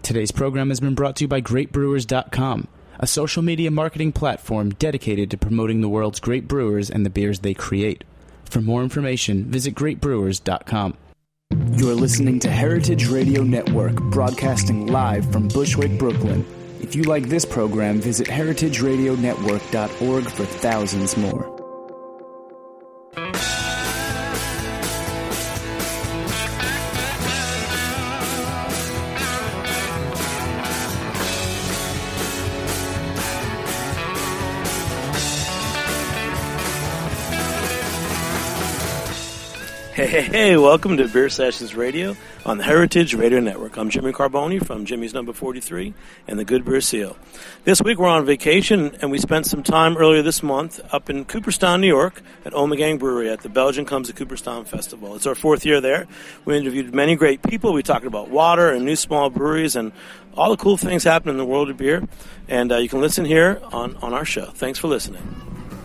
Today's program has been brought to you by GreatBrewers.com, a social media marketing platform dedicated to promoting the world's great brewers and the beers they create. For more information, visit GreatBrewers.com. You're listening to Heritage Radio Network, broadcasting live from Bushwick, Brooklyn. If you like this program, visit heritageradionetwork.org for thousands more. Hey, welcome to Beer Sessions Radio on the Heritage Radio Network. I'm Jimmy Carboni from Jimmy's Number 43 and the Good Beer Seal. This week we're on vacation, and we spent some time earlier this month up in Cooperstown, New York at Ommegang Brewery at the Belgian Comes to Cooperstown Festival. It's our 4th year there. We interviewed many great people. We talked about water and new small breweries and all the cool things happening in the world of beer. And you can listen here on our show. Thanks for listening.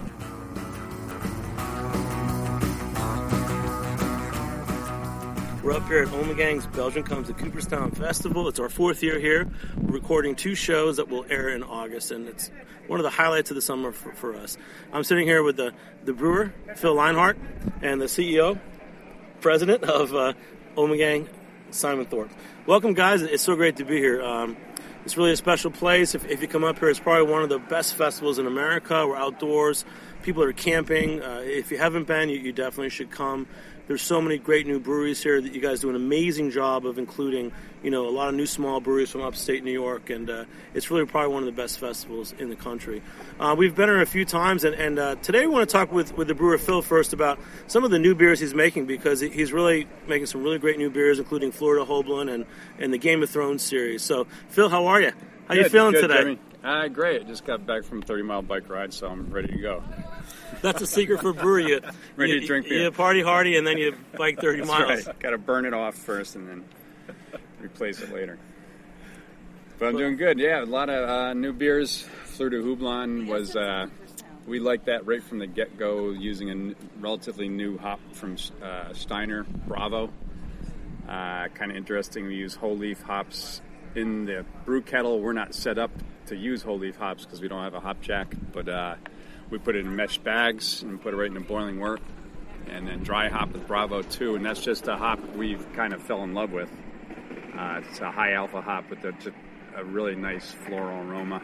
We're up here at Ommegang's Belgian Comes to Cooperstown Festival. It's our 4th year here. We're recording 2 shows that will air in August, and it's one of the highlights of the summer for us. I'm sitting here with the brewer, Phil Leinhart, and the CEO, president of Ommegang, Simon Thorpe. Welcome, guys. It's so great to be here. It's really a special place. If you come up here, it's probably one of the best festivals in America. We're outdoors. People are camping. If you haven't been, you definitely should come. There's so many great new breweries here that you guys do an amazing job of including, a lot of new small breweries from upstate New York, and it's really probably one of the best festivals in the country. We've been here a few times, and today we want to talk with the brewer Phil first about some of the new beers he's making, because he's really making some really great new beers, including Florida Hoblan and the Game of Thrones series. So, Phil, how are you? How you feeling today? Jimmy. Great. Just got back from a 30-mile bike ride, so I'm ready to go. That's a secret for brewery. Ready to drink beer. You party hardy, and then you bike 30 miles. Right. Got to burn it off first and then replace it later. But I'm doing good. Yeah, a lot of new beers. Florida Hoblan was, we liked that right from the get-go, using a relatively new hop from Steiner, Bravo. Kind of interesting. We use whole leaf hops in the brew kettle. We're not set up to use whole leaf hops because we don't have a hop jack, but we put it in mesh bags and put it right in the boiling wort, and then dry hop with Bravo too, and that's just a hop we've kind of fell in love with. It's a high alpha hop with a really nice floral aroma.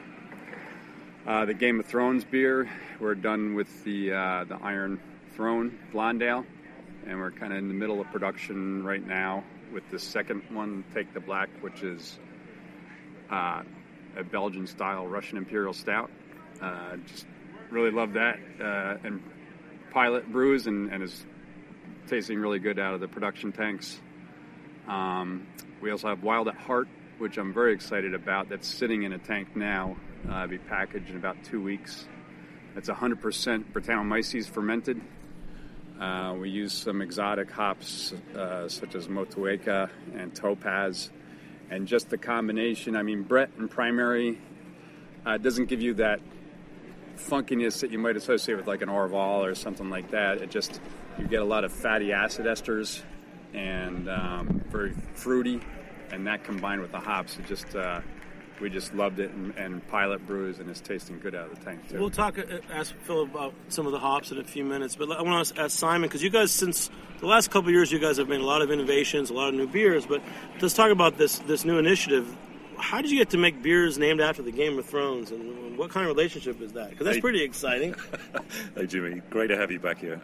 The Game of Thrones beer, we're done with the Iron Throne Blonde Ale, and we're kind of in the middle of production right now with the second one, Take the Black, which is a Belgian-style Russian Imperial Stout. Just really love that, and Pilot brews and is tasting really good out of the production tanks. We also have Wild at Heart, which I'm very excited about. That's sitting in a tank now. Be packaged in about 2 weeks. It's 100% Brettanomyces fermented. We use some exotic hops such as Motueka and Topaz, and just the combination. I mean, Brett and Primary doesn't give you that funkiness that you might associate with like an Orval or something like that. You get a lot of fatty acid esters and very fruity, and that combined with the hops, we just loved it, and Pilot brews, and it's tasting good out of the tank too. We'll ask Phil about some of the hops in a few minutes, but I want to ask Simon, because you guys, since the last couple of years, you guys have made a lot of innovations, a lot of new beers, but let's talk about this new initiative. How did you get to make beers named after the Game of Thrones, and what kind of relationship is that? Because that's pretty exciting. Hey, Jimmy. Great to have you back here.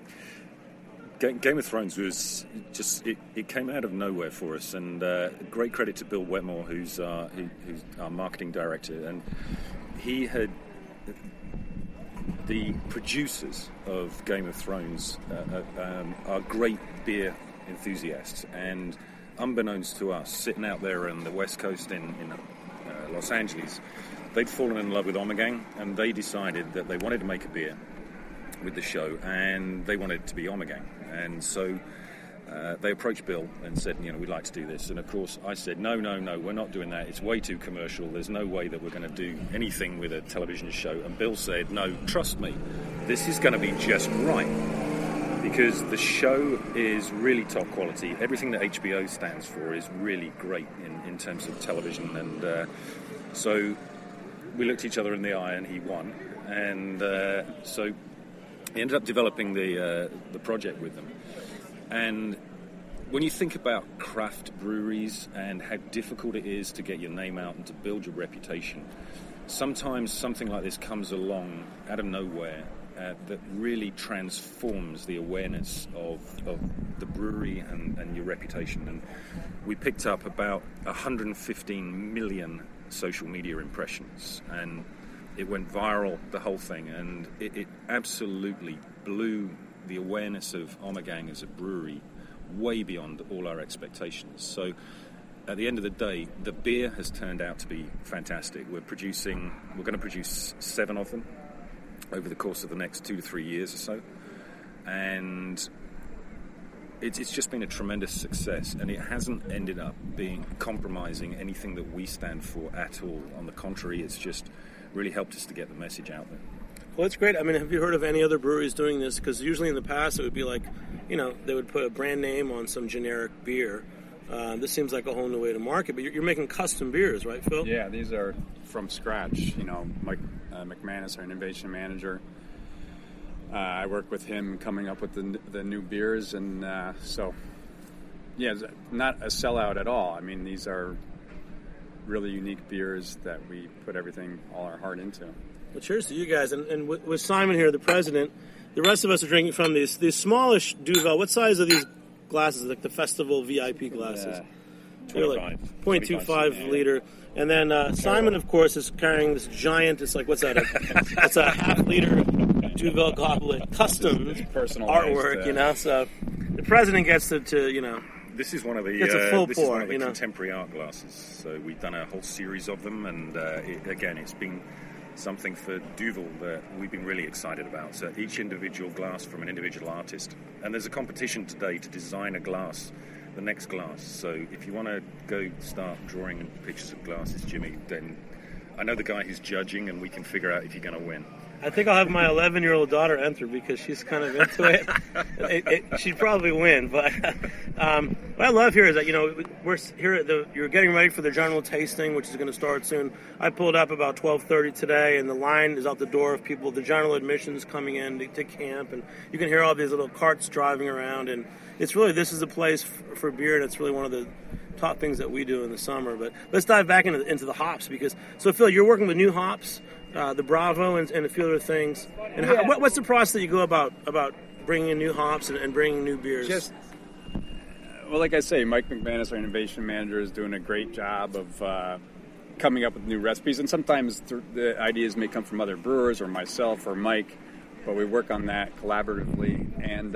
Game of Thrones was just, it came out of nowhere for us, and great credit to Bill Wetmore, who's our marketing director, and he had the producers of Game of Thrones are great beer enthusiasts, and unbeknownst to us, sitting out there on the West Coast in Los Angeles, they'd fallen in love with Ommegang, and they decided that they wanted to make a beer with the show, and they wanted it to be Ommegang. And so they approached Bill and said, we'd like to do this. And of course, I said, no, we're not doing that. It's way too commercial. There's no way that we're going to do anything with a television show. And Bill said, no, trust me, this is going to be just right. because the show is really top quality. Everything that HBO stands for is really great in terms of television, and so we looked each other in the eye and he won, and so he ended up developing the project with them. And when you think about craft breweries and how difficult it is to get your name out and to build your reputation, sometimes something like this comes along out of nowhere that really transforms the awareness of the brewery and your reputation. And we picked up about 115 million social media impressions, and it went viral, the whole thing, and it absolutely blew the awareness of Ommegang as a brewery way beyond all our expectations. So at the end of the day, the beer has turned out to be fantastic. We're going to produce 7 of them over the course of the next 2 to 3 years or so, and it's just been a tremendous success, and it hasn't ended up being compromising anything that we stand for at all. On the contrary, it's just really helped us to get the message out there. Well, that's great. I mean, have you heard of any other breweries doing this? Because usually in the past it would be like, they would put a brand name on some generic beer. This seems like a whole new way to market, but you're making custom beers, right, Phil? Yeah, these are from scratch. Mike McManus, our innovation manager, I work with him coming up with the new beers, and so, yeah, not a sellout at all. I mean, these are really unique beers that we put all our heart into. Well, cheers to you guys. And with Simon here, the president, the rest of us are drinking from these smallish Duvel. What size are these glasses? Like the festival VIP glasses? 0.25 liter. And then Simon, of course, is carrying this giant, it's like, what's that? It's a half-liter Duvel goblet, custom artwork, So the president gets to This is one of the it's a full pour, contemporary art glasses. So we've done a whole series of them, and it's been something for Duvel that we've been really excited about. So each individual glass from an individual artist, and there's a competition today to design a glass, the next glass. So if you want to go start drawing pictures of glasses, Jimmy, then I know the guy who's judging, and we can figure out if you're going to win. I think I'll have my 11-year-old daughter enter because she's kind of into it. She'd probably win, but what I love here is that we're here you're getting ready for the general tasting, which is going to start soon. I pulled up about 12:30 today, and the line is out the door of people. The general admissions coming in to camp, and you can hear all these little carts driving around, and it's really this is a place for beer, and it's really one of the top things that we do in the summer. But let's dive back into the hops so Phil, you're working with new hops. The Bravo and a few other things. And what's the process that you go about bringing in new hops and bringing new beers? Well, like I say, Mike McManus, our innovation manager, is doing a great job of coming up with new recipes. And sometimes the ideas may come from other brewers or myself or Mike, but we work on that collaboratively. And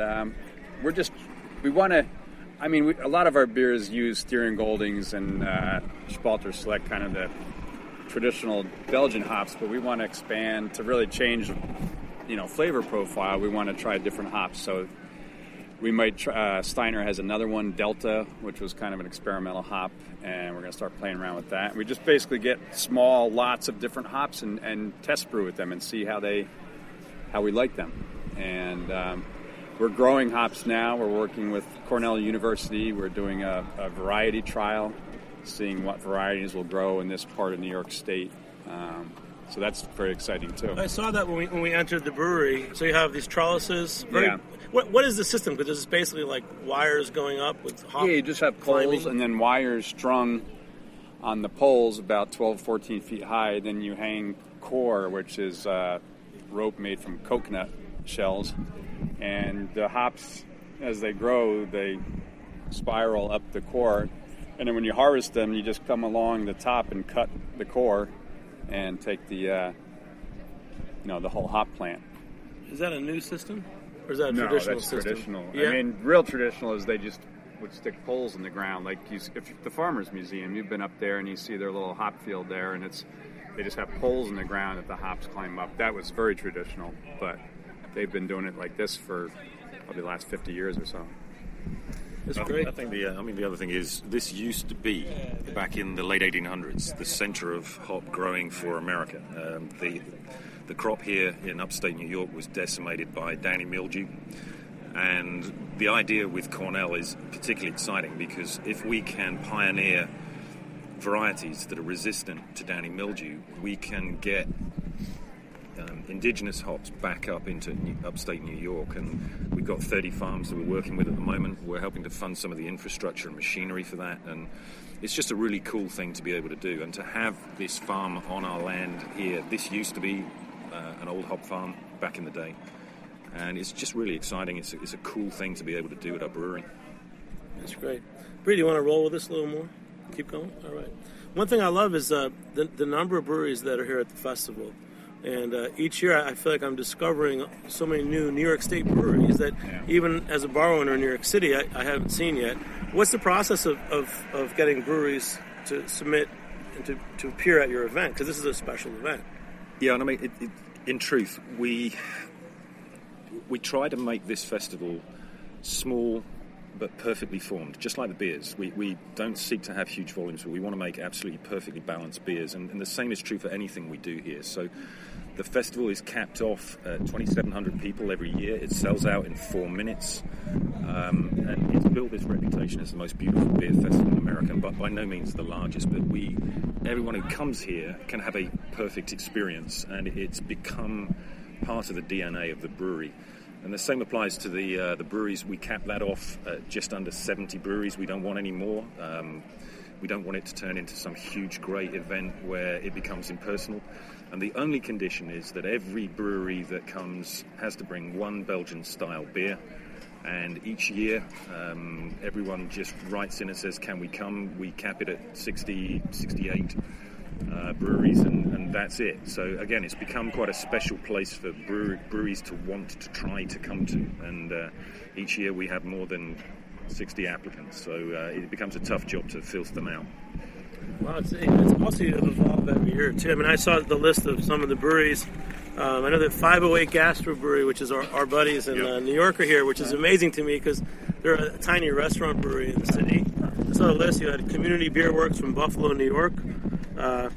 a lot of our beers use Styrian Goldings and Spalter Select, kind of the traditional Belgian hops, but we want to expand to really change, flavor profile. We want to try different hops. So we might try, Steiner has another one, Delta, which was kind of an experimental hop, and we're going to start playing around with that. We just basically get small lots of different hops and test brew with them and see how we like them. And we're growing hops now. We're working with Cornell University. We're doing a variety trial, seeing what varieties will grow in this part of New York State. So that's very exciting, too. I saw that when we entered the brewery. So you have these trellises. What is the system? Because this is basically like wires going up with hop. Yeah, you just have poles and then wires strung on the poles about 12, 14 feet high. Then you hang core, which is rope made from coconut shells. And the hops, as they grow, they spiral up the core. And then when you harvest them, you just come along the top and cut the core and take the whole hop plant. Is that a new system? Or is that a traditional system? No, that's traditional. Yeah? I mean, real traditional is they just would stick poles in the ground. Like if the Farmers Museum, you've been up there and you see their little hop field there, and they just have poles in the ground that the hops climb up. That was very traditional, but they've been doing it like this for probably the last 50 years or so. That's great. I think the other thing is this used to be, back in the late 1800s, the center of hop growing for America. The crop here in upstate New York was decimated by downy mildew. And the idea with Cornell is particularly exciting because if we can pioneer varieties that are resistant to downy mildew, we can get indigenous hops back up into upstate New York. And we've got 30 farms that we're working with at the moment. We're helping to fund some of the infrastructure and machinery for that. And it's just a really cool thing to be able to do. And to have this farm on our land here, this used to be an old hop farm back in the day. And it's just really exciting. It's a cool thing to be able to do at our brewery. That's great. Bree, do you want to roll with us a little more? Keep going? All right. One thing I love is the number of breweries that are here at the festival. And each year I feel like I'm discovering so many new New York State breweries that even as a bar owner in New York City, I haven't seen yet. What's the process of getting breweries to submit and to appear at your event? Because this is a special event. Yeah, and I mean, in truth, we try to make this festival small but perfectly formed, just like the beers. We don't seek to have huge volumes, but we want to make absolutely perfectly balanced beers, and the same is true for anything we do here. So the festival is capped off at 2,700 people every year. It sells out in 4 minutes, and it's built its reputation as the most beautiful beer festival in America, but by no means the largest. But everyone who comes here can have a perfect experience, and it's become part of the DNA of the brewery. And the same applies to the breweries. We cap that off at just under 70 breweries. We don't want any more. We don't want it to turn into some huge, great event where it becomes impersonal. And the only condition is that every brewery that comes has to bring one Belgian-style beer. And each year, everyone just writes in and says, can we come? We cap it at 60, 68 breweries, and that's it. So again, it's become quite a special place for breweries to want to try to come to. And each year we have more than 60 applicants. So it becomes a tough job to filter them out. Well, it's also evolved every year, too. I mean, I saw the list of some of the breweries. I know that 508 Gastro Brewery, which is our buddies in New York, are here, which is amazing to me because they're a tiny restaurant brewery in the city. I saw the list. You had Community Beer Works from Buffalo, New York. The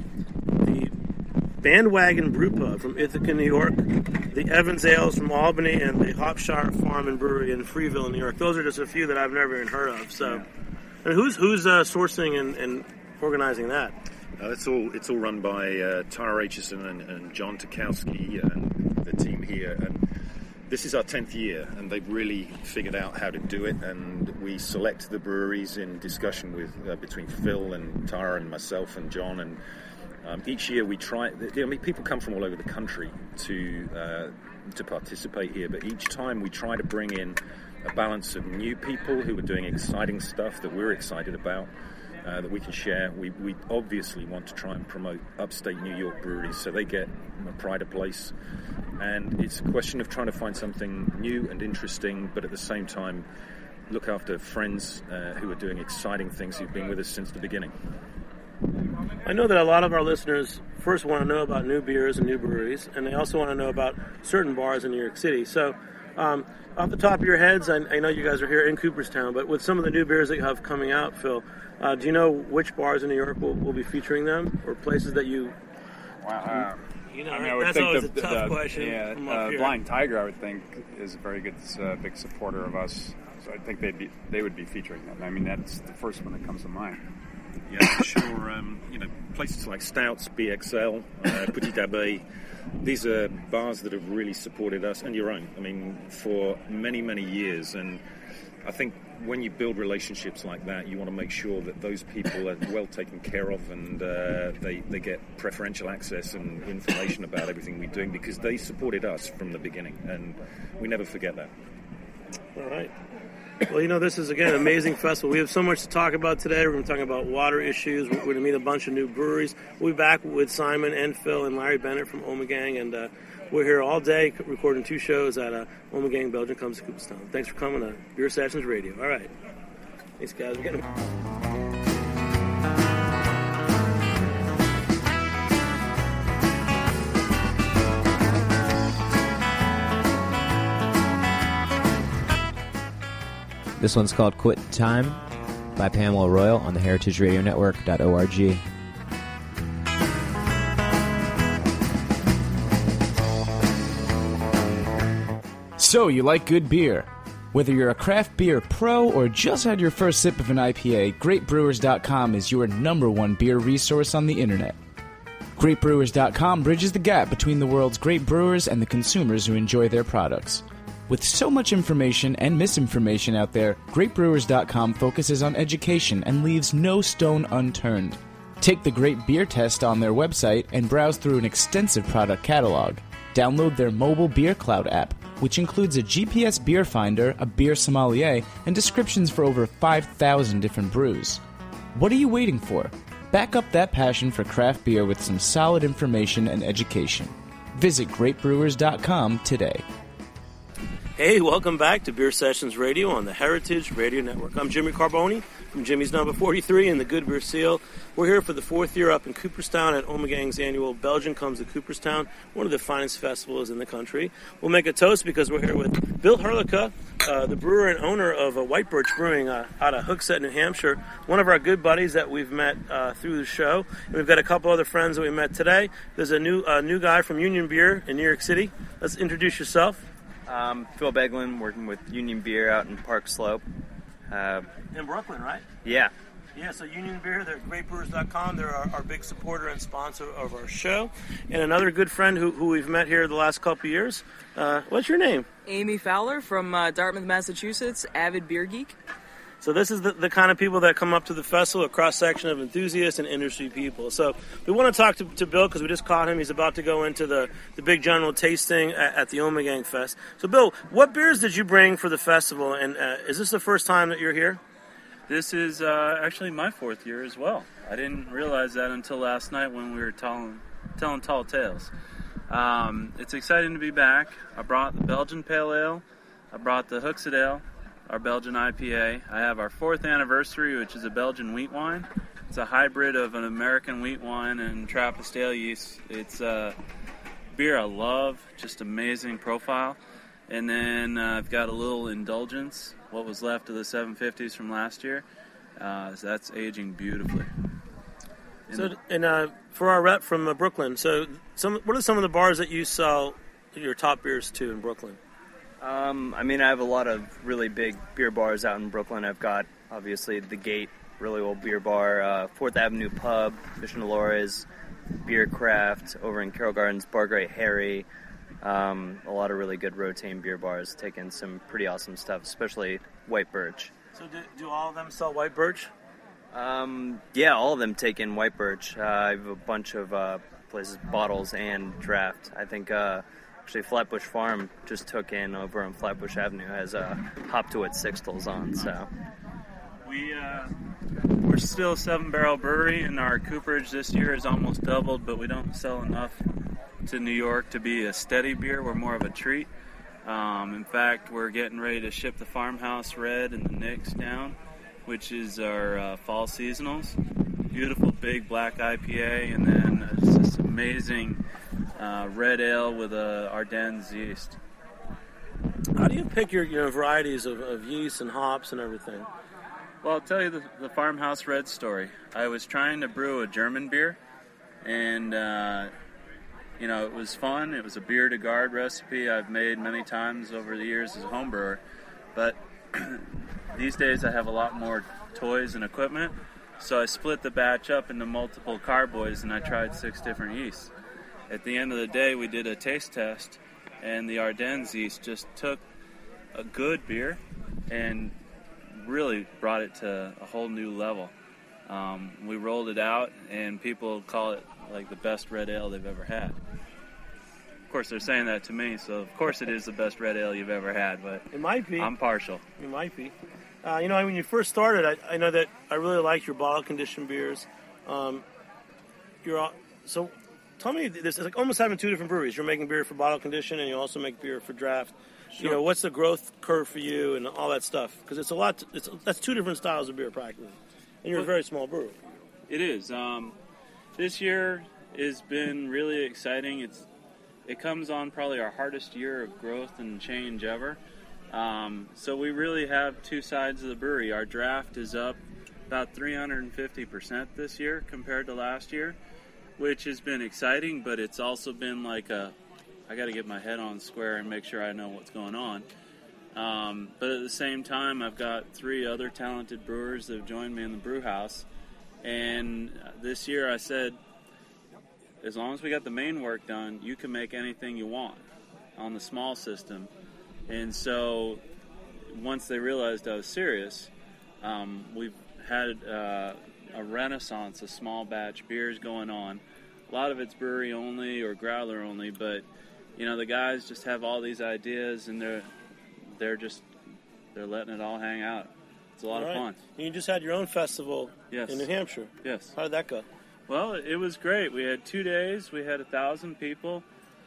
Bandwagon Brew Pub from Ithaca, New York. The Evans Ales from Albany, and the Hopshire Farm and Brewery in Freeville, New York. Those are just a few that I've never even heard of. So, and who's sourcing and organizing that? It's all run by Tara Aitchison and John Tukowski and the team here. And this is our 10th year, and they've really figured out how to do it. And we select the breweries in discussion with between Phil and Tara and myself and John. And each year we try. People come from all over the country to participate here, but each time we try to bring in a balance of new people who are doing exciting stuff that we're excited about. That we can share. We obviously want to try and promote upstate New York breweries so they get a pride of place. And it's a question of trying to find something new and interesting, but at the same time look after friends who are doing exciting things who've been with us since the beginning. I know that a lot of our listeners first want to know about new beers and new breweries, and they also want to know about certain bars in New York City. So off the top of your heads, I know you guys are here in Cooperstown, but with some of the new beers that you have coming out, Phil, do you know which bars in New York will be featuring them, or places that you... Wow. That's always a tough question. Yeah, Blind Tiger, I would think, is a very good, big supporter of us. So I think they would be featuring them. I mean, that's the first one that comes to mind. Yeah, for sure. Places like Stouts, BXL, Petit Abbé, these are bars that have really supported us, and your own, for many, many years. And I think when you build relationships like that, you want to make sure that those people are well taken care of, and they get preferential access and information about everything we're doing, because they supported us from the beginning, and we never forget that. All right. Well, this is, again, an amazing festival. We have so much to talk about today. We're going to talk about water issues. We're going to meet a bunch of new breweries. We'll be back with Simon and Phil and Larry Bennett from Ommegang, and we're here all day recording 2 shows at Ommegang Belgian Comes to Cooperstown. Thanks for coming to Beer Sessions Radio. All right. Thanks, guys. We're getting... This one's called Quit Time by Pamela Royal on the heritageradionetwork.org. So, you like good beer? Whether you're a craft beer pro or just had your first sip of an IPA, GreatBrewers.com is your #1 beer resource on the internet. GreatBrewers.com bridges the gap between the world's great brewers and the consumers who enjoy their products. With so much information and misinformation out there, GreatBrewers.com focuses on education and leaves no stone unturned. Take the Great Beer Test on their website and browse through an extensive product catalog. Download their mobile Beer Cloud app, which includes a GPS beer finder, a beer sommelier, and descriptions for over 5,000 different brews. What are you waiting for? Back up that passion for craft beer with some solid information and education. Visit GreatBrewers.com today. Hey, welcome back to Beer Sessions Radio on the Heritage Radio Network. I'm Jimmy Carboni from Jimmy's Number 43 and the Good Beer Seal. We're here for the 4th year up in Cooperstown at Ommegangs' annual Belgian Comes to Cooperstown, one of the finest festivals in the country. We'll make a toast because we're here with Bill Herlicka, the brewer and owner of White Birch Brewing out of Hooksett, New Hampshire, one of our good buddies that we've met through the show. And we've got a couple other friends that we met today. There's a new guy from Union Beer in New York City. Let's introduce yourself. Phil Beglin, working with Union Beer out in Park Slope. In Brooklyn, right? Yeah. Yeah, so Union Beer, they're at GreatBrewers.com. They're our big supporter and sponsor of our show. And another good friend who we've met here the last couple of years. What's your name? Amy Fowler from Dartmouth, Massachusetts, avid beer geek. So this is the kind of people that come up to the festival, a cross-section of enthusiasts and industry people. So we want to talk to Bill because we just caught him. He's about to go into the big general tasting at the Ommegang Fest. So Bill, what beers did you bring for the festival, and is this the first time that you're here? This is actually my 4th year as well. I didn't realize that until last night when we were telling tall tales. It's exciting to be back. I brought the Belgian Pale Ale. I brought the Hooksett Ale, our Belgian IPA. I have our 4th anniversary, which is a Belgian wheat wine. It's a hybrid of an American wheat wine and Trappist ale yeast. It's a beer I love, just amazing profile. And then I've got a little indulgence, what was left of the 750s from last year. So that's aging beautifully. For our rep from Brooklyn, so what are some of the bars that you sell your top beers to in Brooklyn? I have a lot of really big beer bars out in Brooklyn. I've got, obviously, The Gate, really old beer bar, 4th Avenue Pub, Fish and Dolores, Beer Craft, over in Carroll Gardens, Bar Great Harry. A lot of really good Rotain beer bars, taking some pretty awesome stuff, especially White Birch. So do all of them sell White Birch? Yeah, all of them take in White Birch. I have a bunch of places, bottles and draft. I think actually Flatbush Farm just took in over on Flatbush Avenue has Hop to It Sixtels on. So we're still a 7-barrel brewery, and our cooperage this year has almost doubled, but we don't sell enough to New York to be a steady beer. We're more of a treat. In fact, we're getting ready to ship the Farmhouse Red and the Nix down, which is our fall seasonals. Beautiful big black IPA, and then it's this amazing red ale with a Ardennes yeast. How do you pick your varieties of yeast and hops and everything? Well, I'll tell you the Farmhouse Red story. I was trying to brew a German beer, and it was fun. It was a beer to guard recipe I've made many times over the years as a home brewer. But these days I have a lot more toys and equipment, so I split the batch up into multiple carboys, and I tried 6 different yeasts. At the end of the day, we did a taste test, and the Ardennes yeast just took a good beer and really brought it to a whole new level. We rolled it out, and people call it like the best red ale they've ever had. Of course, they're saying that to me, so of course it is the best red ale you've ever had, but it might be. I'm partial. It might be. When you first started, I know that I really liked your bottle conditioned beers. So tell me this: it's like almost having 2 different breweries. You're making beer for bottle condition, and you also make beer for draft. Sure. What's the growth curve for you and all that stuff? Because it's a lot. That's 2 different styles of beer practically, and you're a very small brewery. It is. This year has been really exciting. It comes on probably our hardest year of growth and change ever. So we really have 2 sides of the brewery. Our draft is up about 350% this year compared to last year, which has been exciting, but it's also been like I got to get my head on square and make sure I know what's going on. But at the same time, I've got 3 other talented brewers that have joined me in the brew house. And this year I said, as long as we got the main work done, you can make anything you want on the small system. And so once they realized I was serious, we've had a renaissance of small batch beers going on. A lot of it's brewery only or growler only, but the guys just have all these ideas, and they're letting it all hang out. It's a lot of fun. You just had your own festival in New Hampshire. Yes. How did that go? Well, it was great. We had 2 days. We had 1,000 people.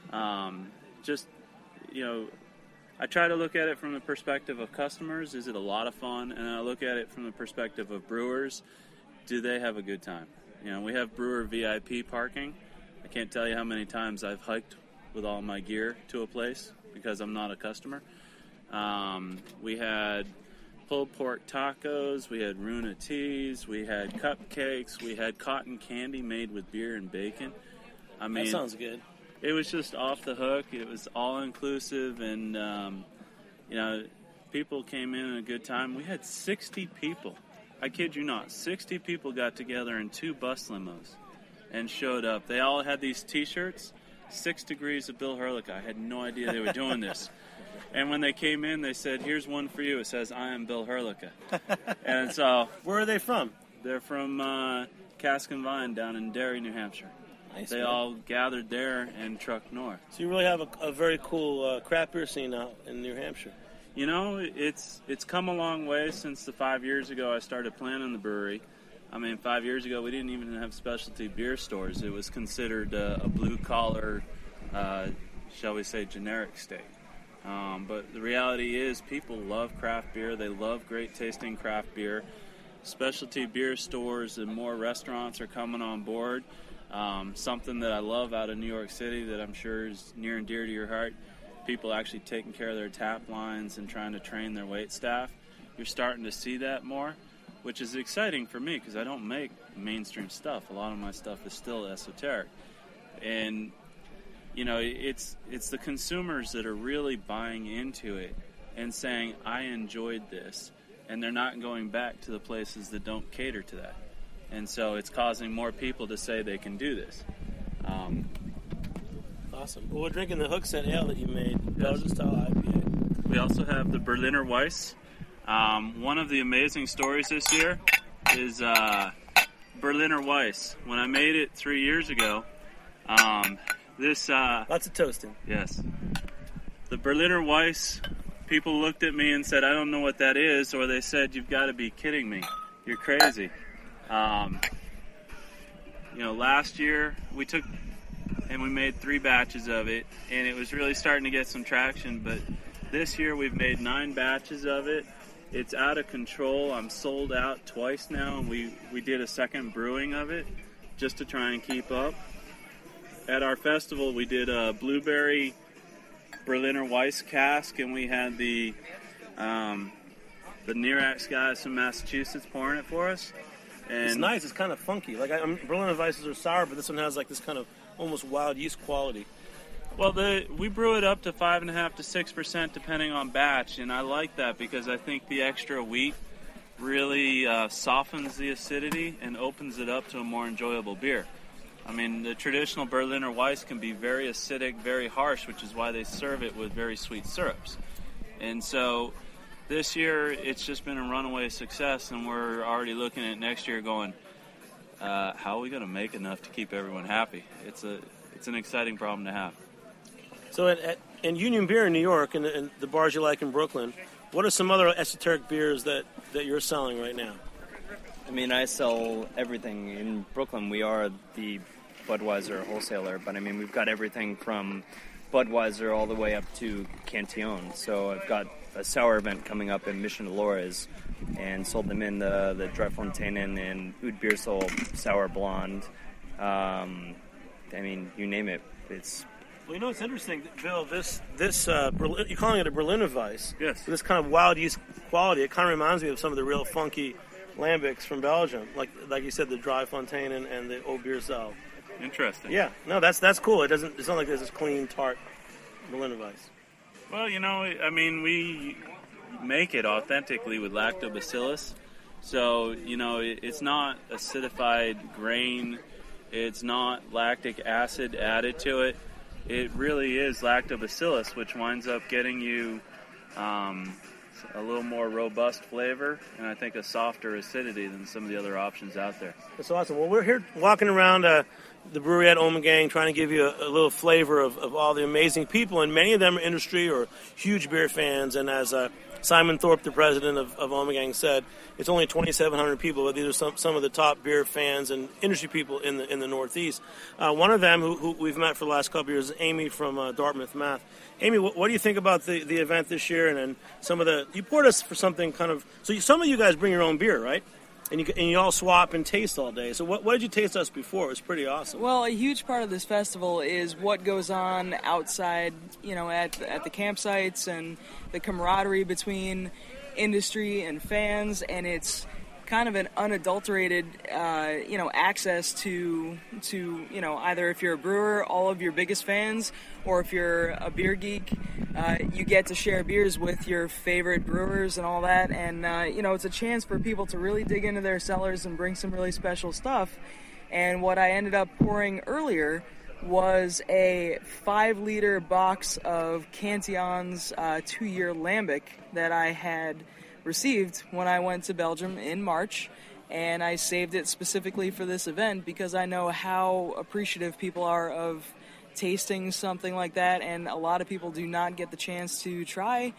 I try to look at it from the perspective of customers. Is it a lot of fun? And I look at it from the perspective of brewers. Do they have a good time? We have brewer VIP parking. I can't tell you how many times I've hiked with all my gear to a place because I'm not a customer. We had pulled pork tacos, we had Runa teas, we had cupcakes, we had cotton candy made with beer and bacon. That sounds good. It was just off the hook. It was all inclusive, and people came in a good time. We had 60 people. I kid you not, 60 people got together in 2 bus limos and showed up. They all had these T-shirts, 6 Degrees of Bill Hurlick. I had no idea they were doing this. And when they came in, they said, "Here's one for you." It says, "I am Bill Hurlicka." And so, where are they from? They're from Cask and Vine down in Derry, New Hampshire. Nice, they all gathered there and trucked north. So you really have a very cool craft beer scene out in New Hampshire. It's come a long way since the 5 years ago I started planning the brewery. 5 years ago we didn't even have specialty beer stores. It was considered a blue-collar, shall we say, generic state. But the reality is people love craft beer. They love great-tasting craft beer. Specialty beer stores and more restaurants are coming on board. Something that I love out of New York City that I'm sure is near and dear to your heart, people actually taking care of their tap lines and trying to train their wait staff. You're starting to see that more, which is exciting for me because I don't make mainstream stuff. A lot of my stuff is still esoteric. And it's the consumers that are really buying into it and saying, I enjoyed this, and they're not going back to the places that don't cater to that. And so it's causing more people to say they can do this. Awesome. Well, we're drinking the Hookset Ale that you made, Belgian style IPA. We also have the Berliner Weiss. One of the amazing stories this year is Berliner Weiss. When I made it 3 years ago, lots of toasting. Yes. The Berliner Weiss, people looked at me and said, I don't know what that is, or they said, you've got to be kidding me. You're crazy. Last year we took and we made 3 batches of it, and it was really starting to get some traction, but this year we've made 9 batches of it. It's out of control. I'm sold out twice now, and we did a second brewing of it just to try and keep up. At our festival, we did a blueberry Berliner Weiss cask, and we had the Nierax guys from Massachusetts pouring it for us. And it's nice. It's kind of funky. Berliner Weisses are sour, but this one has this kind of almost wild yeast quality. Well, we brew it up to 5.5% to 6% depending on batch, and I like that because I think the extra wheat really softens the acidity and opens it up to a more enjoyable beer. The traditional Berliner Weiss can be very acidic, very harsh, which is why they serve it with very sweet syrups. And so this year, it's just been a runaway success, and we're already looking at next year going, how are we going to make enough to keep everyone happy? It's an exciting problem to have. So in Union Beer in New York and the bars you like in Brooklyn, what are some other esoteric beers that you're selling right now? I sell everything. In Brooklyn, we are the Budweiser wholesaler, but we've got everything from Budweiser all the way up to Cantillon. So I've got a sour event coming up in Mission Dolores, and sold them in the Dry Fontainen and Oud Beersel Sour Blonde. You name it. It's... Well, it's interesting, Bill, this you're calling it a Berliner Weiss. Yes. This kind of wild yeast quality, it kind of reminds me of some of the real funky lambics from Belgium, like you said, the Dry Fontainen and the Oud Beersel. Interesting. Yeah, no, that's cool. It's not like there's this clean, tart Berliner Weiss. Well, we make it authentically with lactobacillus. So, it's not acidified grain. It's not lactic acid added to it. It really is lactobacillus, which winds up getting you a little more robust flavor and I think a softer acidity than some of the other options out there. That's awesome. Well, we're here walking around the brewery at Ommegang, trying to give you a little flavor of all the amazing people, and many of them are industry or huge beer fans. And as Simon Thorpe, the president of Ommegang, said, it's only 2,700 people, but these are some of the top beer fans and industry people in the Northeast. One of them, who we've met for the last couple of years, is Amy from Dartmouth, Mass. Amy, what do you think about the event this year? And some of you poured us for something kind of. So some of you guys bring your own beer, right? And you all swap and taste all day. So what did you taste us before? It was pretty awesome. Well, a huge part of this festival is what goes on outside, at the campsites and the camaraderie between industry and fans, and it's kind of an unadulterated, access to either if you're a brewer, all of your biggest fans, or if you're a beer geek, you get to share beers with your favorite brewers and all that. And, it's a chance for people to really dig into their cellars and bring some really special stuff. And what I ended up pouring earlier was a 5-liter box of Cantillon's 2-year lambic that I had received when I went to Belgium in March, and I saved it specifically for this event because I know how appreciative people are of tasting something like that, and a lot of people do not get the chance to try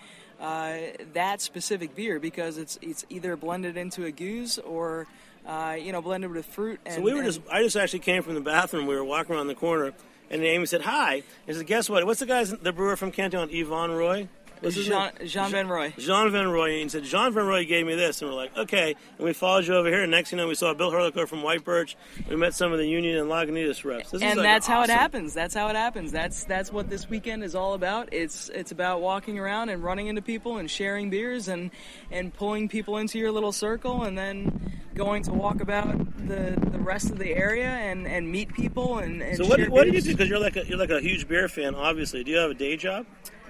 that specific beer because it's either blended into a goose or blended with fruit. And, I just actually came from the bathroom. We were walking around the corner, and Amy said hi. And said, "Guess what? What's the brewer from Cantillon? Yvonne Roy." Jean Van Roy. Jean Van Roy. And he said, Jean Van Roy gave me this. And we're like, okay. And we followed you over here. And next thing you know, we saw Bill Herlicker from White Birch. We met some of the Union and Lagunitas reps. That's how it happens. That's how it happens. That's what this weekend is all about. It's about walking around and running into people and sharing beers and pulling people into your little circle and then going to walk about the rest of the area and meet people and so what do you do? Because you're like a huge beer fan, obviously. Do you have a day job?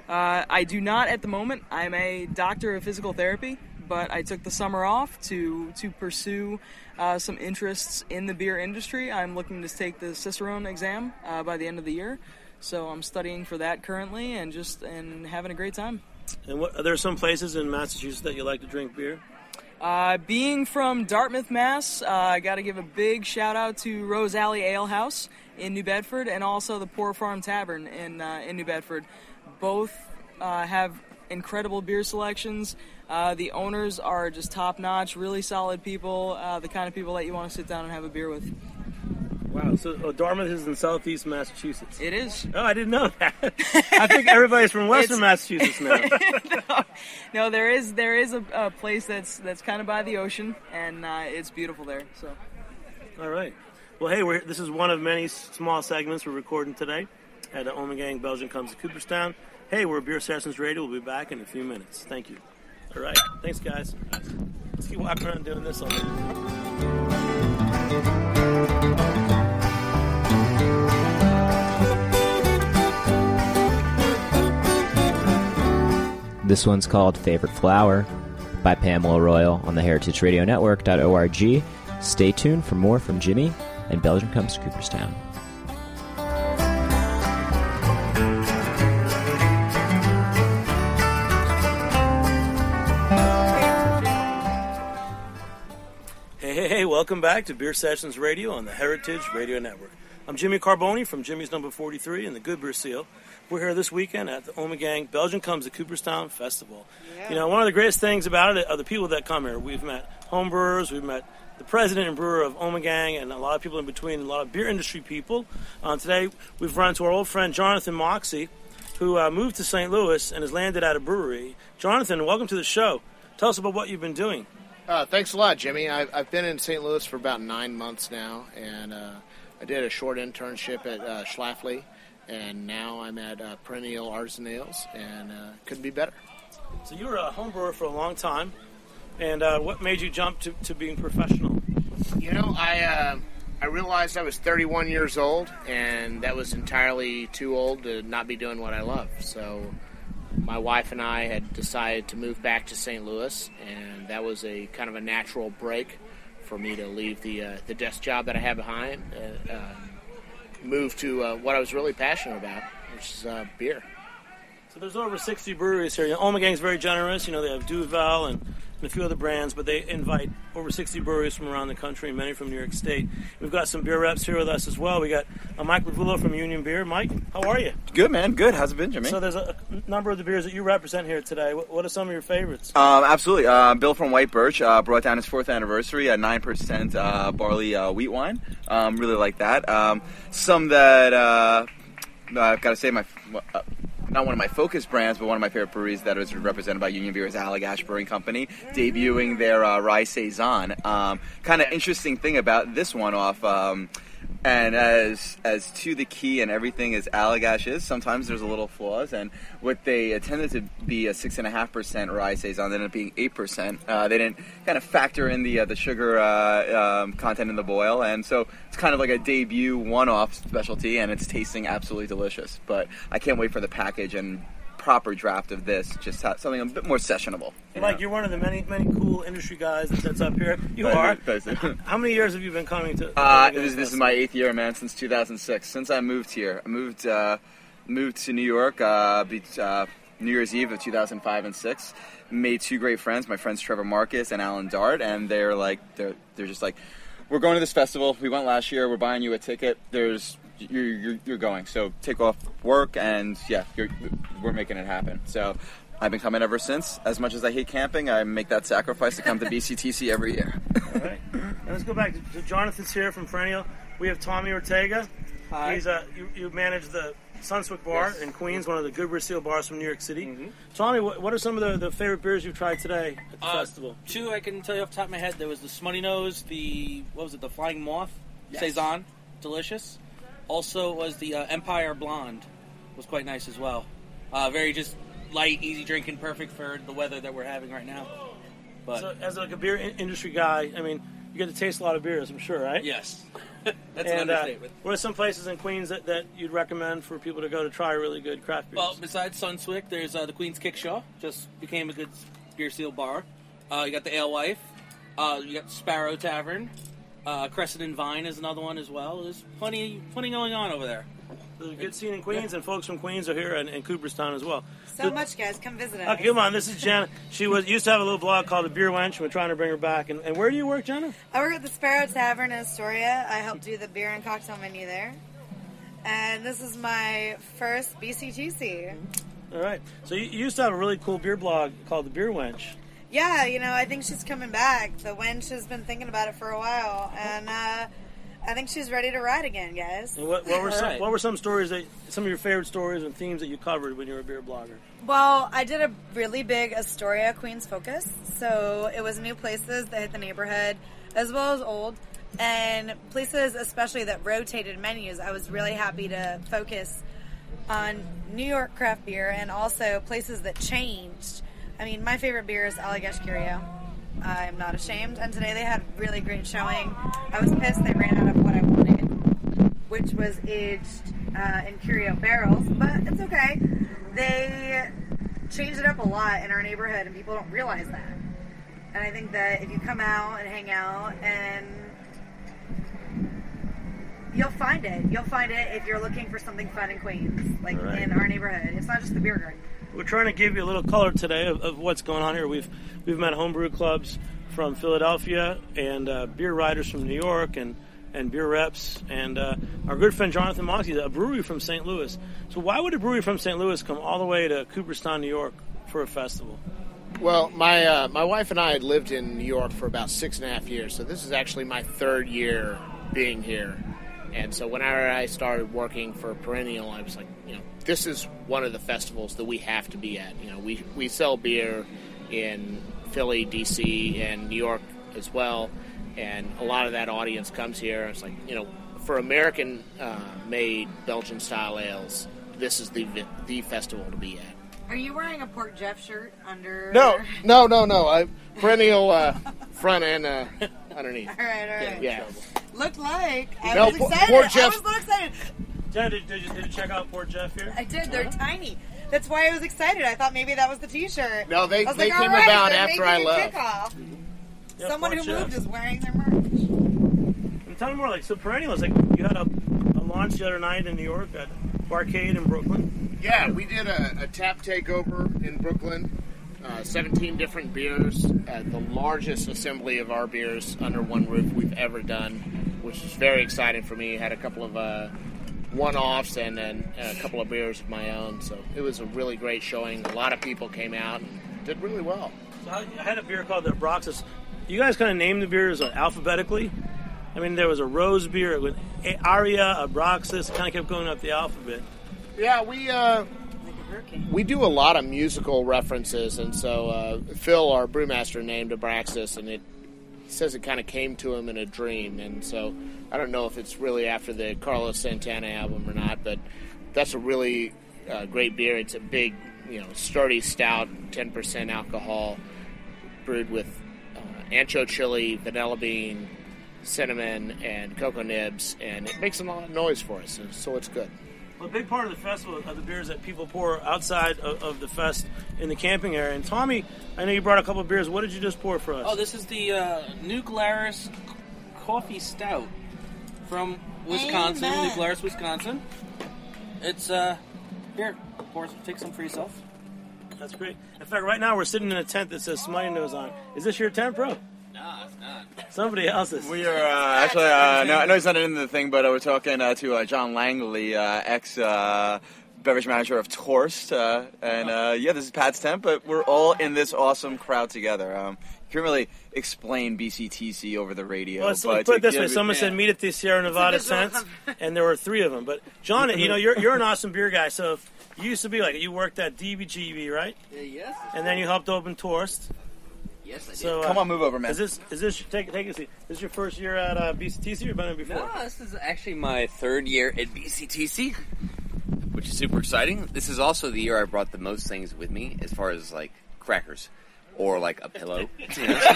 I do not at the moment. I'm a doctor of physical therapy, but I took the summer off to pursue some interests in the beer industry. I'm looking to take the Cicerone exam by the end of the year, so I'm studying for that currently and having a great time. And are there some places in Massachusetts that you like to drink beer? Being from Dartmouth, Mass, I got to give a big shout out to Rose Alley Ale House in New Bedford and also the Poor Farm Tavern in New Bedford. Both have incredible beer selections. The owners are just top-notch, really solid people, the kind of people that you want to sit down and have a beer with. Wow, so Dartmouth is in southeast Massachusetts. It is. Oh, I didn't know that. I think everybody's from western Massachusetts now. No, there is a place that's kind of by the ocean, and it's beautiful there. So. All right. Well, hey, this is one of many small segments we're recording today at Ommegang Belgium Comes to Cooperstown. Hey, we're Beer Sessions Radio. We'll be back in a few minutes. Thank you. All right. Thanks, guys. Let's keep walking around doing this all day. This one's called Favorite Flower by Pamela Royal on the heritageradionetwork.org. Stay tuned for more from Jimmy and Belgium Comes to Cooperstown. Hey, welcome back to Beer Sessions Radio on the Heritage Radio Network. I'm Jimmy Carboni from Jimmy's Number 43 and the Good Beer Seal. We're here this weekend at the Ommegang Belgium Comes to Cooperstown Festival. Yeah. One of the greatest things about it are the people that come here. We've met homebrewers, we've met the president and brewer of Ommegang, and a lot of people in between, a lot of beer industry people. Today, we've run into our old friend Jonathan Moxie, who moved to St. Louis and has landed at a brewery. Jonathan, welcome to the show. Tell us about what you've been doing. Thanks a lot, Jimmy. I've been in St. Louis for about 9 months now, and I did a short internship at Schlafly, and now I'm at Perennial Artisan Ales, and couldn't be better. So you were a home brewer for a long time, and what made you jump to being professional? I realized I was 31 years old, and that was entirely too old to not be doing what I love. So my wife and I had decided to move back to St. Louis, and that was a kind of a natural break for me to leave the desk job that I have behind, move to what I was really passionate about, which is beer. So there's over 60 breweries here. Omegang's very generous. They have Duvel and a few other brands, but they invite over 60 breweries from around the country, many from New York State. We've got some beer reps here with us as well. We got Mike Lavullo from Union Beer. Mike, how are you? Good, man. Good. How's it been, Jimmy? So there's a number of the beers that you represent here today. What are some of your favorites? Absolutely. Bill from White Birch brought down his 4th anniversary, a 9% barley wheat wine. Really like that. Some that I've got to say not one of my focus brands, but one of my favorite breweries that is represented by Union Beer is Allagash Brewing Company, debuting their Rye Saison. Kind of interesting thing about this one off, and as to the key and everything as Allagash is, sometimes there's a little flaws, and what they intended to be a 6.5% Rye Saison ended up being 8%. They didn't kind of factor in the sugar content in the boil, and so it's kind of like a debut one-off specialty, and it's tasting absolutely delicious. But I can't wait for the package and proper draft of this, just something a bit more sessionable. Mike, you're one of the many cool industry guys that sits up here. You are. How many years have you been coming to? This is my 8th year, man, since 2006. Since I moved here, I moved to New York New Year's Eve of 2005 and 6. Made 2 great friends, my friends Trevor Marcus and Alan Dart, and they're just like, we're going to this festival. We went last year. We're buying you a ticket. You're going. So take off work, and we're making it happen. So I've been coming ever since. As much as I hate camping, I make that sacrifice to come to BCTC every year. All right. Now let's go back to Jonathan's here from Perennial. We have Tommy Ortega. Hi. He's you manage the Sunswick Bar in Queens, one of the Good Seal bars from New York City. Mm-hmm. Tommy, what are some of the favorite beers you've tried today at the festival? 2 I can tell you off the top of my head. There was the Smutty Nose, the Flying Moth, Saison, delicious. Also was the Empire Blonde, was quite nice as well. Very just light, easy drinking, perfect for the weather that we're having right now. But so, as like a beer industry guy, I mean, you get to taste a lot of beers, I'm sure, right? Yes. That's an understatement. What are some places in Queens that you'd recommend for people to go to try really good craft beers? Well, besides Sunswick, there's the Queens Kickshaw. Just became a good beer seal bar. You got the Alewife. You got Sparrow Tavern. Crescent and Vine is another one as well. There's plenty going on over there. There's a good scene in Queens, and folks from Queens are here in Cooperstown as well. So much, guys. Come visit us. Okay, come on. This is Jenna. She used to have a little blog called The Beer Wench. We're trying to bring her back. And where do you work, Jenna? I work at the Sparrow Tavern in Astoria. I help do the beer and cocktail menu there. And this is my first BCTC. All right. So you used to have a really cool beer blog called The Beer Wench. Yeah, I think she's coming back. The wench has been thinking about it for a while, and I think she's ready to ride again, guys. And what were some stories some of your favorite stories and themes that you covered when you were a beer blogger? Well, I did a really big Astoria Queens focus, so it was new places that hit the neighborhood as well as old, and places especially that rotated menus. I was really happy to focus on New York craft beer and also places that changed. I mean, my favorite beer is Allagash Curio. I'm not ashamed. And today they had a really great showing. I was pissed they ran out of what I wanted, which was aged in Curio barrels. But it's okay. They changed it up a lot in our neighborhood, and people don't realize that. And I think that if you come out and hang out, and you'll find it. You'll find it if you're looking for something fun in Queens, like in our neighborhood. It's not just the beer garden. We're trying to give you a little color today of what's going on here. We've met homebrew clubs from Philadelphia and beer riders from New York and beer reps, and our good friend Jonathan Moxie, a brewery from St. Louis. So why would a brewery from St. Louis come all the way to Cooperstown, New York for a festival? Well, my wife and I had lived in New York for about 6.5 years, so this is actually my 3rd year being here. And so whenever I started working for Perennial, I was like, this is one of the festivals that we have to be at. We sell beer in Philly, D.C., and New York as well, and a lot of that audience comes here. It's like, for American-made Belgian-style ales, this is the festival to be at. Are you wearing a Port Jeff shirt under? No. Perennial front and underneath. All right. Yeah. Looked like. I was excited. Port Jeff. I was so excited. Jenna, did you check out Port Jeff here? I did. They're tiny. That's why I was excited. I thought maybe that was the T-shirt. No, they I was they like, came all right, about they're after I making a left. kickoff. Yeah, Someone fun who moved show. is wearing their merch. And tell me more, like, so Perennials, like, you had a launch the other night in New York at Barcade in Brooklyn. Yeah, we did a tap takeover in Brooklyn. 17 different beers. The largest assembly of our beers under one roof we've ever done, which is very exciting for me. Had a couple of one-offs and then a couple of beers of my own. So it was a really great showing. A lot of people came out and did really well. So I had a beer called the Abraxas. You guys kind of named the beers alphabetically. I mean, there was a rose beer with Aria, Abraxas. Kind of kept going up the alphabet. Yeah, we do a lot of musical references, and so Phil, our brewmaster, named Abraxas, and it says it kind of came to him in a dream. And so I don't know if it's really after the Carlos Santana album or not, but that's a really great beer. It's a big, sturdy stout, 10% alcohol, brewed with ancho chili, vanilla bean, cinnamon, and cocoa nibs, and it makes a lot of noise for us, so it's good. Well, a big part of the festival are the beers that people pour outside of the fest in the camping area. And Tommy, I know you brought a couple of beers. What did you just pour for us? Oh, this is the New Glarus Coffee Stout from Wisconsin, Amen. New Glarus, Wisconsin. It's, here, take some for yourself. That's great. In fact, right now we're sitting in a tent that says Smiley Nose on. Is this your tent, bro? No, it's not. Somebody else's. We are actually, no, I know he's not in the thing, but we're talking to John Langley, ex-beverage manager of Torst. This is Pat's tent, but we're all in this awesome crowd together. You can't really explain BCTC over the radio. Well, let's put it this way. Someone said meet at the Sierra Nevada tents, and there were 3 of them. But, John, you're an awesome beer guy, so if you used to be you worked at DBGB, right? Yes. And then you helped open Torst. Yes, I did. So, come on, move over, man. Is this take a seat? Is this your first year at BCTC or you've been there before? No, this is actually my 3rd year at BCTC, which is super exciting. This is also the year I brought the most things with me, as far as crackers or a pillow. I'm figuring it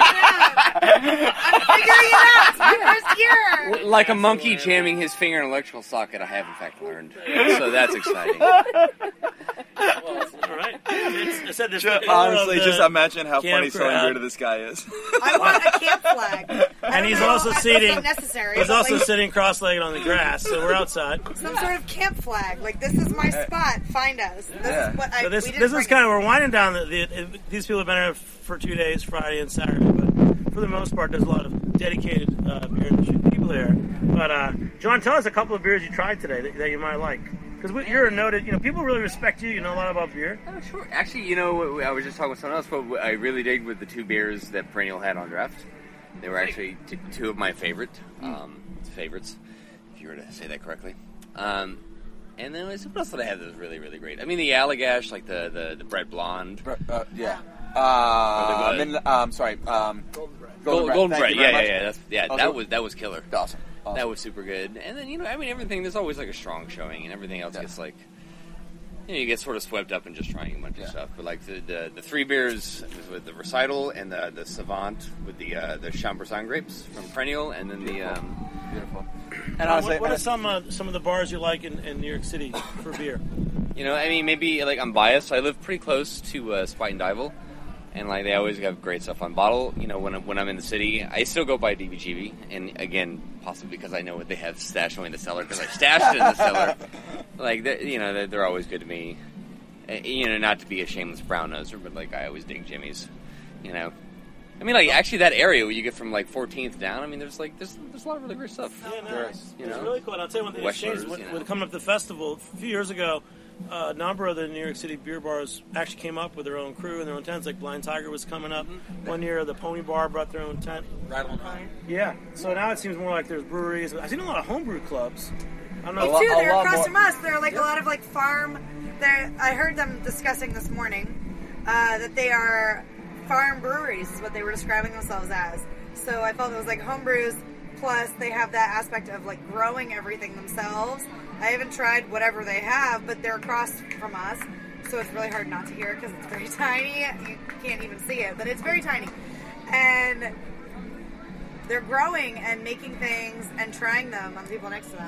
out. It's my first year. Like a monkey jamming his finger in an electrical socket, I have in fact learned. So that's exciting. All right. I said this honestly, just imagine how funny crowd. selling beer to this guy is. I want a camp flag. And he's also sitting. Necessary, He's but, also sitting cross-legged on the grass, so we're outside. some sort of camp flag. This is my spot. Find us. This is what So this we didn't is bring kind of, we're winding down. These people have been here for 2 days, Friday and Saturday, but for the most part, there's a lot of dedicated beer industry people here. But John, tell us a couple of beers you tried today that you might like. Because you're a noted, people really respect you. You know a lot about beer. Oh, sure. Actually, I was just talking with someone else, but I really dig with the 2 beers that Perennial had on draft. They were actually 2 of my favorites, if you were to say that correctly. And then what else did I have that was really, really great? I mean, the Allagash, the Bread Blonde. Yeah. Golden Bread. Yeah. That was killer. Awesome. That was super good. And then, everything, there's always a strong showing, and everything else gets you get sort of swept up in just trying a bunch of stuff. But the 3 beers with the Recital and the Savant with the Chambourcin grapes from Perennial, and then the beautiful. And honestly, what are some of the bars you like in New York City for beer? Maybe I'm biased. I live pretty close to Spite and Dival. And they always have great stuff on bottle. When I'm in the city, I still go by DBGB. And again, possibly because I know what they have stashed away in the cellar, because I stashed it in the cellar. They're always good to me. Not to be a shameless brown noser, but I always dig Jimmy's. Actually, that area where you get from 14th down. There's a lot of really great stuff. Yeah, no, it's really cool. And I'll tell you one thing that's changed when coming up to the festival a few years ago. A number of the New York City beer bars actually came up with their own crew and their own tents. Blind Tiger was coming up. One year, the Pony Bar brought their own tent. Rattle and Pine. Yeah. So now it seems more like there's breweries. I've seen a lot of homebrew clubs. I don't know. Me too. They're across from us. They're a lot of farm. I heard them discussing this morning that they are farm breweries is what they were describing themselves as. So I felt it was home brews. Plus, they have that aspect of growing everything themselves. I haven't tried whatever they have, but they're across from us, so it's really hard not to hear it because it's very tiny. You can't even see it, but it's very tiny. And they're growing and making things and trying them on the people next to them.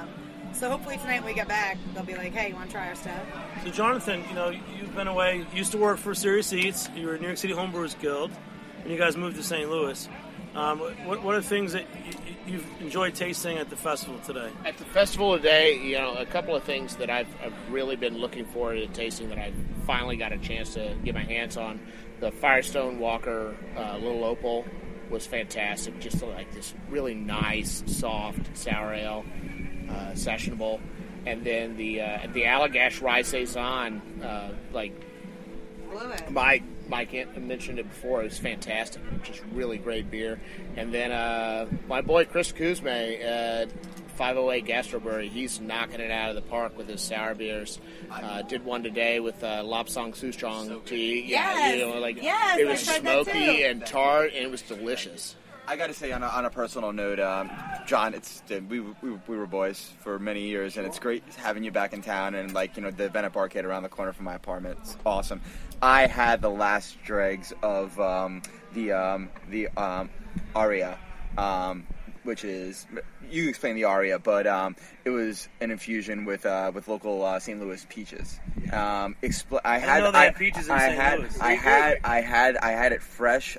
So hopefully tonight when we get back, they'll be like, hey, you want to try our stuff? So, Jonathan, you've been away. You used to work for Serious Seats. You were in New York City Homebrewers Guild, and you guys moved to St. Louis. What are things that you've enjoyed tasting at the festival today? At the festival today, a couple of things that I've really been looking forward to tasting that I finally got a chance to get my hands on. The Firestone Walker Little Opal was fantastic. Just like this really nice, soft sour ale, sessionable. And then the Allagash Rye Saison, Mike mentioned it before. It was fantastic. Just really great beer. And then my boy Chris Kuzme at 508 Gastrobrewery, he's knocking it out of the park with his sour beers. Did one today with Lapsang Souchong tea. Yes, it was smoky and tart, and it was delicious. I got to say, on a personal note, John, we were boys for many years, and it's great having you back in town. And the Bennett Barcade around the corner from my apartment, it's awesome. I had the last dregs of the Aria, which is, you explain the Aria, but it was an infusion with local St. Louis peaches. I had peaches in St. Louis. I had it fresh.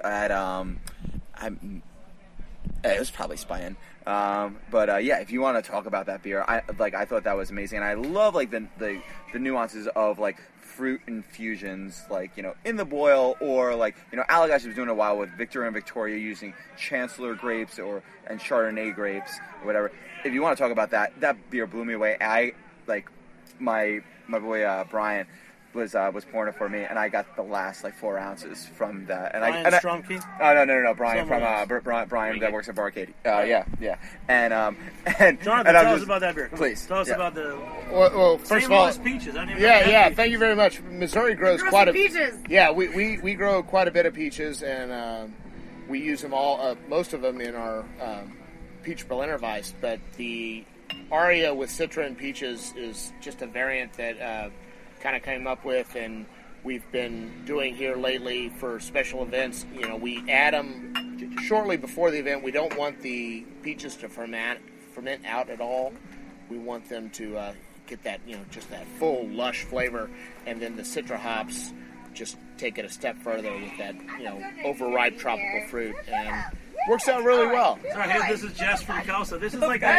It was probably Spion. But if you want to talk about that beer, I thought that was amazing. And I love the nuances of fruit infusions, in the boil, or Allagash was doing a while with Victor and Victoria using Chancellor grapes and Chardonnay grapes or whatever. If you want to talk about that beer blew me away. My boy Brian was pouring it for me, and I got the last 4 ounces from that. And Brian Stromke? No, Brian Brian that works at Barcade. Yeah. And Jonathan, tell us about that beer. Please, tell us about the. Well, first of all, peaches. Thank you very much. Missouri grows quite a peaches. Yeah, we grow quite a bit of peaches, and we use them all, most of them in our peach Berliner Weiss. But the Aria with Citra and peaches is just a variant that kind of came up with, and we've been doing here lately for special events. We add them shortly before the event. We don't want the peaches to ferment out at all. We want them to get that, just that full lush flavor, and then the Citra hops just take it a step further with that, overripe tropical fruit, and works out really well. Sorry, this is Jess from Kelso. This is like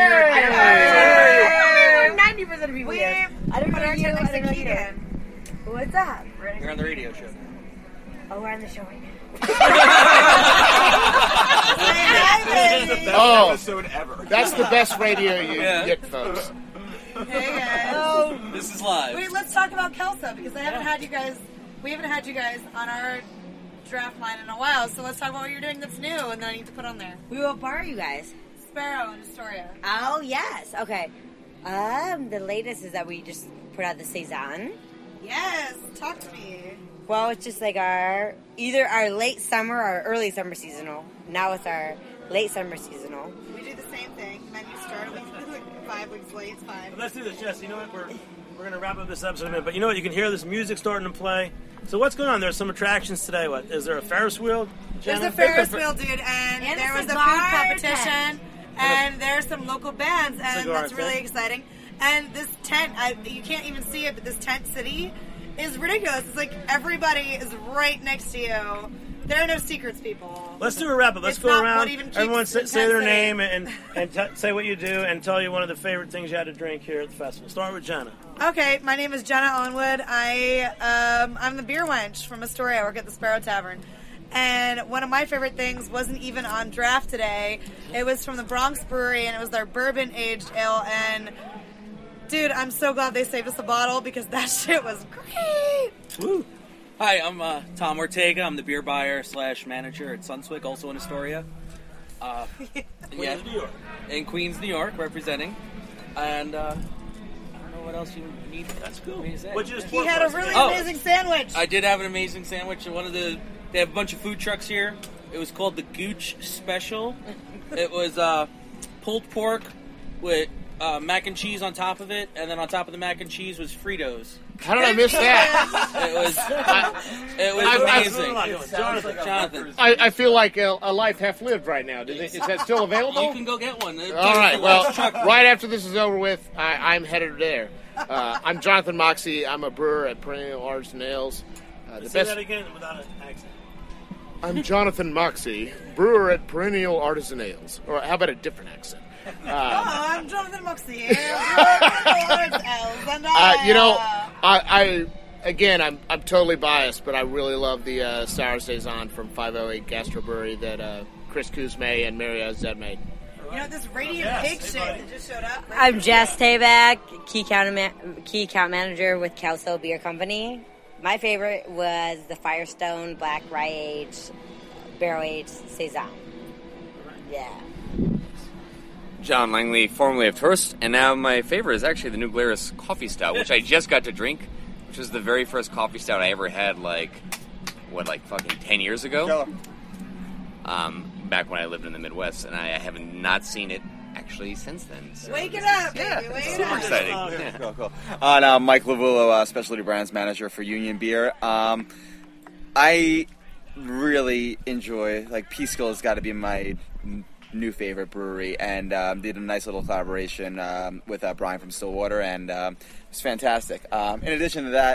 90% of people here. I don't know you. What's up? You're on the radio show. Oh, we're on the show right now. Episode ever. That's the best radio you get, folks. Hey guys. This is live. Wait, let's talk about Kelso, because we haven't had you guys on our draft line in a while, so let's talk about what you're doing that's new and that I need to put on there. What bar are you guys? Sparrow and Astoria. Oh, yes. Okay. The latest is that we just put out the Saison. Yes, talk to me. Well, it's just either our late summer or early summer seasonal. Now it's our late summer seasonal. We do the same thing. Menu start 5 weeks late. It's fine. Let's do this, Jess. You know what? We're going to wrap up this episode in a minute, but you know what? You can hear this music starting to play. So what's going on? There's some attractions today. What is there? A Ferris wheel? There's a Ferris wheel, dude, and there was a food competition, and there's some local bands, and that's really exciting. And this tent, you can't even see it, but this tent city is ridiculous. It's like everybody is right next to you. There are no secrets, people. Let's do a wrap up. Let's go around. Everyone say their name and say what you do, and tell you one of the favorite things you had to drink here at the festival. Start with Jenna. Okay, my name is Jenna Owenwood. I'm the beer wench from Astoria. I work at the Sparrow Tavern. And one of my favorite things wasn't even on draft today. It was from the Bronx Brewery, and it was their bourbon-aged ale. And, dude, I'm so glad they saved us a bottle, because that shit was great. Woo. Hi, I'm Tom Ortega. I'm the beer buyer / manager at Sunswick, also in Astoria. Queens, New York. In Queens, New York, representing. And I don't know what else you need. That's cool. Me to say. He had a really amazing sandwich. I did have an amazing sandwich. They have a bunch of food trucks here. It was called the Gooch Special. It was pulled pork with mac and cheese on top of it, and then on top of the mac and cheese was Fritos. How did I miss that? It was amazing. Jonathan. I feel like a life half lived right now. Is that still available? You can go get one. All right. Well, right after this is over with, I'm headed there. I'm Jonathan Moxie. I'm a brewer at Perennial Artisan Ales. Say that again without an accent. I'm Jonathan Moxie, brewer at Perennial Artisan Ales. Or how about a different accent? I'm Jonathan Moxie. I'm totally biased, but I really love the Sour Saison from 508 Gastro Brewery that Chris Kuzme and Mario Zed made. You know, this Radiant Pig shit that just showed up. I'm Jess Tayback, key account manager with Kelso Beer Company. My favorite was the Firestone Black Rye Aged Barrel Aged Saison. Yeah. John Langley, formerly of Tourist, and now my favorite is actually the New Glarus Coffee Stout, which I just got to drink, which was the very first coffee stout I ever had, fucking 10 years ago? Back when I lived in the Midwest, and I have not seen it actually since then. So Wake it up, baby. Wake it up. Super exciting. Oh, yeah. Cool. I'm Mike Lavullo, Specialty Brands Manager for Union Beer. I really enjoy, Peekskill has got to be my new favorite brewery, and did a nice little collaboration with Brian from Stillwater, and it's fantastic. In addition to that,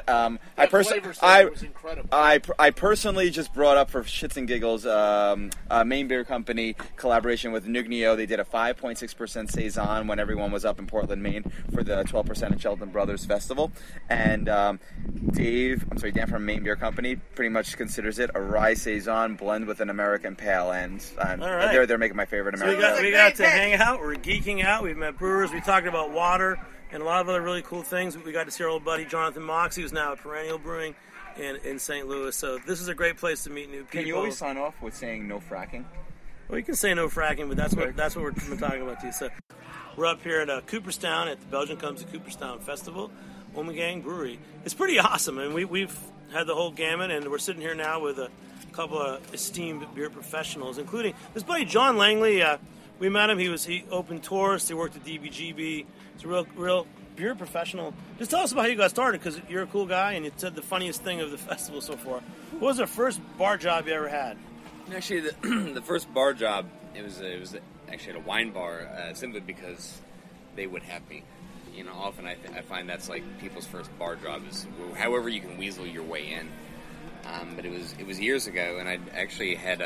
I personally just brought up for shits and giggles Maine Beer Company collaboration with Nugnio. They did a 5.6% Saison when everyone was up in Portland, Maine for the 12% of Shelton Brothers Festival, and Dan from Maine Beer Company pretty much considers it a rye Saison blend with an American Pale, and all right. they're making my favorite American. So we got to hang out. We're geeking out. We've met brewers. We talked about water and a lot of other really cool things. We got to see our old buddy Jonathan Moxie, who's now at Perennial Brewing in St. Louis. So this is a great place to meet new people. Can you always sign off with saying no fracking? Well, you can say no fracking, but that's what we're talking about too. So we're up here at Cooperstown at the Belgian Comes to Cooperstown Festival, Ommegang Brewery. It's pretty awesome, and we've had the whole gamut, and we're sitting here now with a couple of esteemed beer professionals, including this buddy John Langley. We met him. He opened tours. He worked at DBGB. He's a real beer professional. Just tell us about how you got started, because you're a cool guy, and you said the funniest thing of the festival so far. What was the first bar job you ever had? Actually, the first bar job, it was actually at a wine bar, simply because they would have me. You know, often I find that's like people's first bar job is however you can weasel your way in. But it was years ago, and I actually had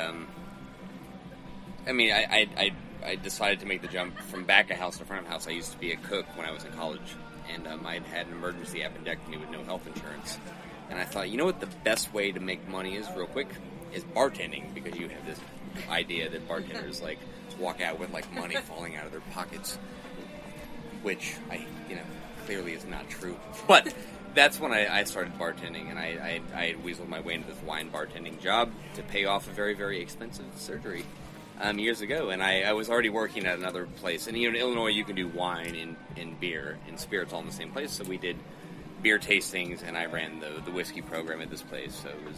I decided to make the jump from back of house to front of house. I used to be a cook when I was in college, and I'd had an emergency appendectomy with no health insurance. And I thought, you know what the best way to make money is real quick? Is bartending, because you have this idea that bartenders walk out with money falling out of their pockets, which clearly is not true. But that's when I started bartending, and I had weaseled my way into this wine bartending job to pay off a very, very expensive surgery years ago. And I was already working at another place. And in Illinois, you can do wine and beer and spirits all in the same place. So we did beer tastings, and I ran the whiskey program at this place. So it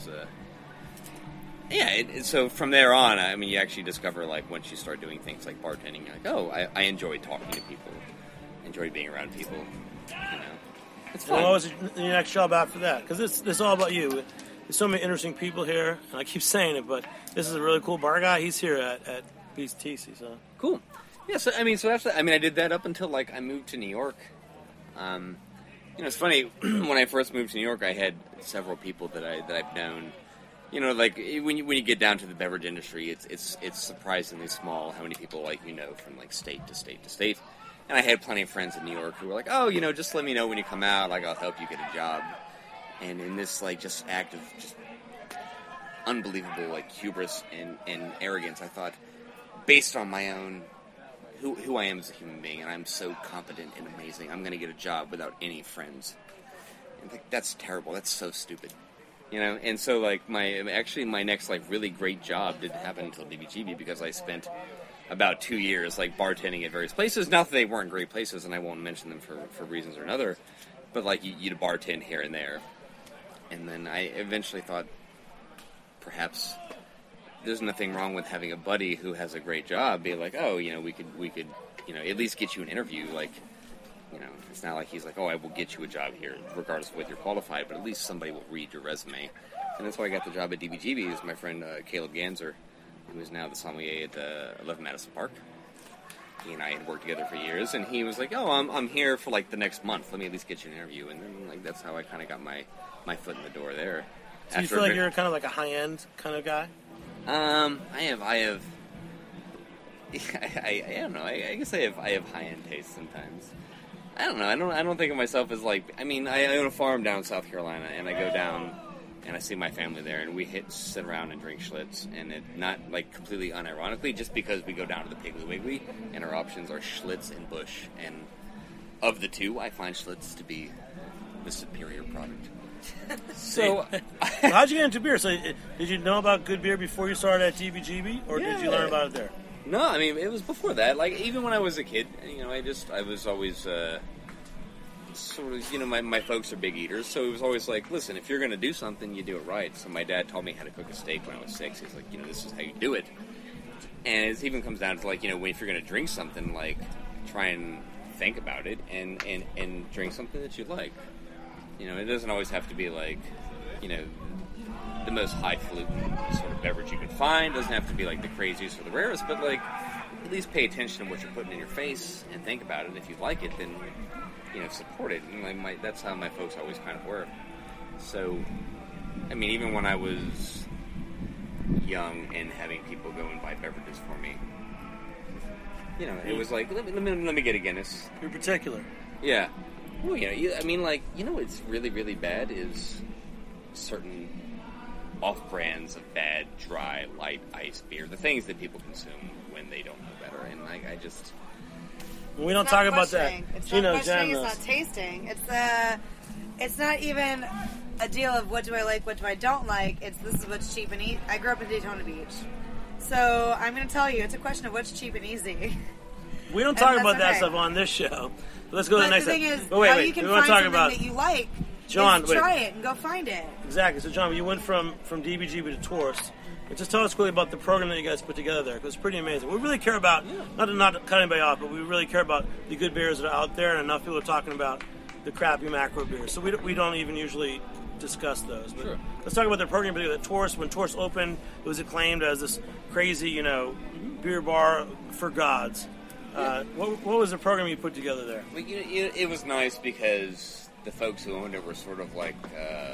was so from there on, you actually discover once you start doing things like bartending, you're like, oh, I enjoy talking to people, enjoy being around people. It's fun. Well, what was your next job after that? Because this is all about you. There's so many interesting people here, and I keep saying it, but this is a really cool bar guy. He's here at BTC, so cool. Yeah, so after that, I did that up until I moved to New York. It's funny, when I first moved to New York, I had several people that I've known. When you get down to the beverage industry, it's surprisingly small how many people from state to state to state. And I had plenty of friends in New York who were like, oh, just let me know when you come out, I'll help you get a job. And in this just act of just unbelievable hubris and arrogance, I thought, based on my own who I am as a human being, and I'm so competent and amazing, I'm going to get a job without any friends. And that's terrible. That's so stupid. And so my next really great job didn't happen until DBGB, because I spent about 2 years bartending at various places. Not that they weren't great places, and I won't mention them for reasons or another, but you'd bartend here and there. And then I eventually thought, perhaps there's nothing wrong with having a buddy who has a great job be like, oh, we could at least get you an interview. You know, it's not like he's like, oh, I will get you a job here, regardless of whether you're qualified, but at least somebody will read your resume. And that's why I got the job at DBGB, is my friend Caleb Ganser, who is now the sommelier at 11 Madison Park. He and I had worked together for years, and he was like, oh, I'm here for like the next month. Let me at least get you an interview. And then like that's how I kind of got my foot in the door there. So you feel like you're kind of like a high-end kind of guy? I don't know. I guess I have high-end taste sometimes. I don't know. I don't think of myself as like. I mean, I own a farm down in South Carolina, and I go down and I see my family there, and we sit around and drink Schlitz, and it not like completely unironically, just because we go down to the Piggly Wiggly, and our options are Schlitz and Busch, and of the two, I find Schlitz to be the superior product. So, how'd you get into beer? So, did you know about good beer before you started at DBGB, or did you learn about it there? No, I mean, it was before that. Like, even when I was a kid, you know, I was always sort of, you know, my folks are big eaters, so it was always like, listen, if you're going to do something, you do it right. So my dad taught me how to cook a steak when I was 6. He's like, you know, this is how you do it. And it even comes down to, like, you know, if you're going to drink something, like, try and think about it and drink something that you like. You know, it doesn't always have to be, like, you know, the most highfalutin sort of beverage you can find. It doesn't have to be, like, the craziest or the rarest, but, like, at least pay attention to what you're putting in your face and think about it. And if you like it, then, you know, support it. And that's how my folks always kind of were. So, I mean, even when I was young and having people go and buy beverages for me, you know, it was like, let me get a Guinness. You're particular. Yeah. Well, you know, I mean, like, you know what's really, really bad is certain off-brands of bad, dry, light, ice beer. The things that people consume when they don't know better. And, like, I just... We don't talk about that. It's not questioning, it's not tasting. It's not even a deal of what do I like, what do I don't like. It's this is what's cheap and easy. I grew up in Daytona Beach. So I'm going to tell you, it's a question of what's cheap and easy. We don't talk about that stuff on this show. Let's go to the next thing step. is, wait, how you can find something that you like, John, try it and go find it. Exactly. So, John, you went from DBGB to Tourist. Just tell us quickly about the program that you guys put together there, because it's pretty amazing. We really care about, not to cut anybody off, but we really care about the good beers that are out there, and enough people are talking about the crappy macro beers. So we don't even usually discuss those. But let's talk about the program. But Tourist, when Tourist opened, it was acclaimed as this crazy, you know, beer bar for gods. What was the program you put together there? Well, you know, it was nice because the folks who owned it were sort of like...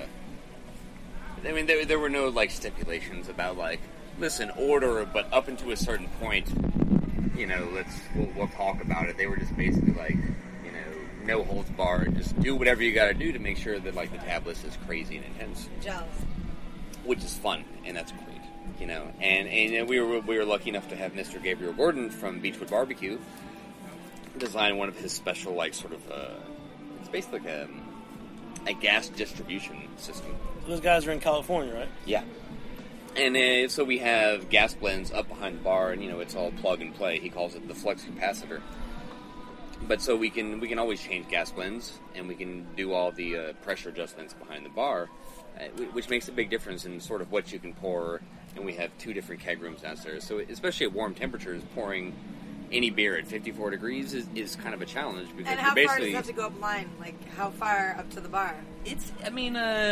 I mean, there were no, like, stipulations about, like, listen, order, but up until a certain point, you know, we'll talk about it. They were just basically like, you know, no holds barred. Just do whatever you got to do to make sure that, like, the tab list is crazy and intense. Jealous. Which is fun, and that's great, you know. And we were lucky enough to have Mr. Gabriel Gordon from Beechwood Barbecue design one of his special, like, sort of, it's basically like a gas distribution system. Those guys are in California, right? Yeah. And so we have gas blends up behind the bar, and, you know, it's all plug and play. He calls it the flux capacitor. But so we can always change gas blends, and we can do all the pressure adjustments behind the bar, which makes a big difference in sort of what you can pour. And we have 2 different keg rooms downstairs. So especially at warm temperatures, pouring any beer at 54 degrees is kind of a challenge. Because and how far does it have to go up line? Like, how far up to the bar? It's, I mean,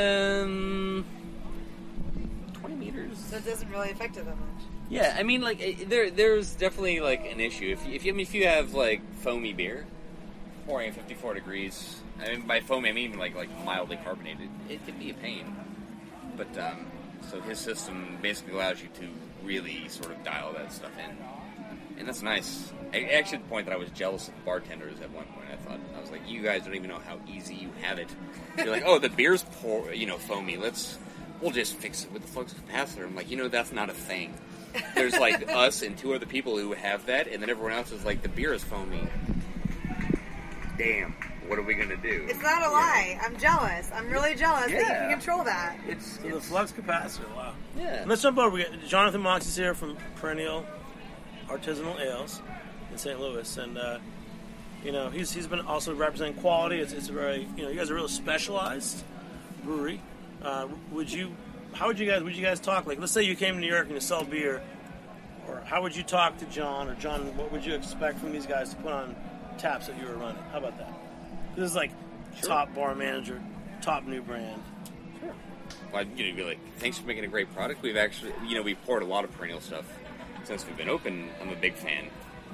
20 meters. So it doesn't really affect it that much. Yeah, I mean, like, there's definitely, like, an issue. If you have, like, foamy beer, pouring at 54 degrees, I mean, by foamy, I mean, like mildly carbonated, it can be a pain. But, so his system basically allows you to really sort of dial that stuff in. And that's nice. Actually, the point that I was jealous of the bartenders at one point. I was like, you guys don't even know how easy you have it. You're like, oh, the beer's foamy. We'll just fix it with the flux capacitor. I'm like, you know, that's not a thing. There's like us and 2 other people who have that, and then everyone else is like, the beer is foamy. Damn, what are we gonna do? It's not a lie. I'm jealous. I'm really jealous that you can control that. So the flux capacitor, wow. Yeah. And let's jump over. We got Jonathan Mox is here from Perennial Artisanal Ales in St. Louis, and you know, he's been also representing quality. It's a very, you know, you guys are a really specialized brewery. How would you guys talk? Like, let's say you came to New York and you sell beer, or how would you talk to John? Or John, what would you expect from these guys to put on taps that you were running? How about that? This is like top bar manager, top new brand. Well, be like, thanks for making a great product. We've actually, we've poured a lot of perennial stuff since we've been open. I'm a big fan.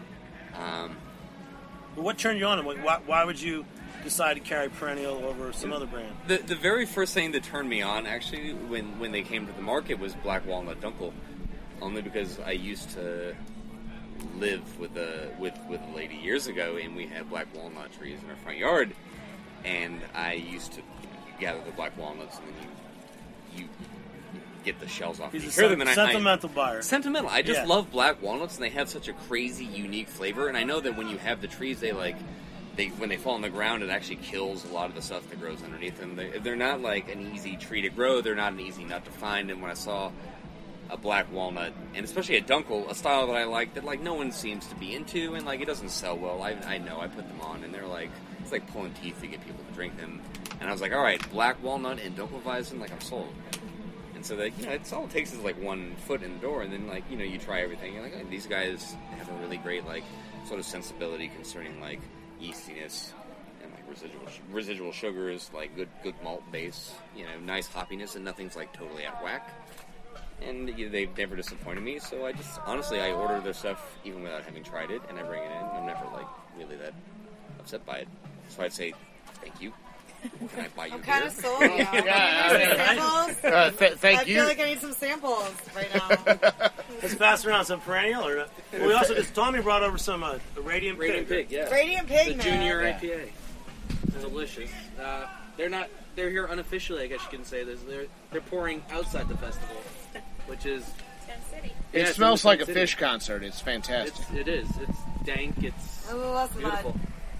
What turned you on? Why would you decide to carry perennial over some other brand? The very first thing that turned me on, actually, when they came to the market was Black Walnut Dunkel. Only because I used to live with a lady years ago, and we had black walnut trees in our front yard, and I used to gather the black walnuts, and then you get the shells off. He's a sentimental buyer. Sentimental. I just love black walnuts, and they have such a crazy, unique flavor. And I know that when you have the trees, when they fall on the ground, it actually kills a lot of the stuff that grows underneath them. They're not like an easy tree to grow. They're not an easy nut to find. And when I saw a black walnut, and especially a Dunkel, a style that I like, that like no one seems to be into, and like it doesn't sell well. I know. I put them on, and they're like, it's like pulling teeth to get people to drink them. And I was like, all right, black walnut and Dunkelweizen, like I'm sold. And so that it's all it takes is like 1 foot in the door, and then like you try everything. You're like, oh, these guys have a really great like sort of sensibility concerning like yeastiness and like residual sugars, like good malt base, nice hoppiness, and nothing's like totally out of whack. And they've never disappointed me, so I just, honestly, I order their stuff even without having tried it, and I bring it in. I'm never, like, really that upset by it. So I'd say, thank you. Can I buy you I'm beer? kind of sold, samples? Thank you. I feel like I need some samples right now. Let's pass around some perennial. Well, we also Tommy brought over some Radiant Pig. Yeah. Radiant Pig, the man. junior IPA. Delicious. They're here unofficially, I guess you can say this. They're pouring outside the festival, which is It smells like a fish concert. It's fantastic. It is. It's dank. It's beautiful. Well,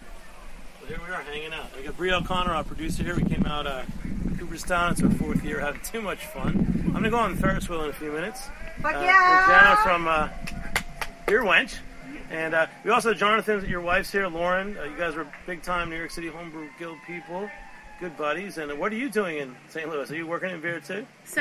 here we are hanging out. We got Brie O'Connor, our producer here. We came out Cooperstown. It's our 4th year, having too much fun. I'm going to go on the Ferris wheel in a few minutes. Fuck yeah! With Jana from Beer Wench. And we also have Jonathan, your wife's here, Lauren. You guys are big-time New York City Homebrew Guild people. Good buddies. And what are you doing in St. Louis? Are you working in beer too? So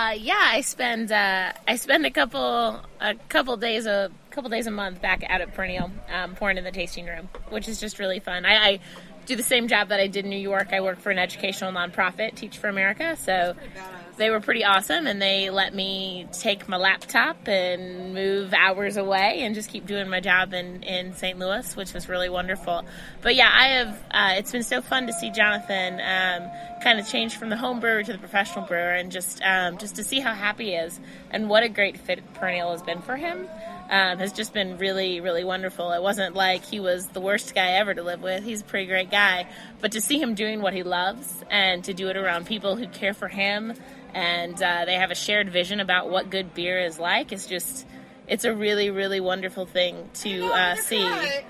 I spend a couple days a month back out at Perennial, pouring in the tasting room, which is just really fun. I do the same job that I did in New York. I work for an educational nonprofit, Teach for America. So they were pretty awesome, and they let me take my laptop and move hours away and just keep doing my job in St. Louis, which was really wonderful. But yeah, I have. It's been so fun to see Jonathan kind of change from the home brewer to the professional brewer, and just to see how happy he is and what a great fit Perennial has been for him. Has just been really, really wonderful. It wasn't like he was the worst guy ever to live with. He's a pretty great guy. But to see him doing what he loves and to do it around people who care for him and they have a shared vision about what good beer is like, it's a really, really wonderful thing to see.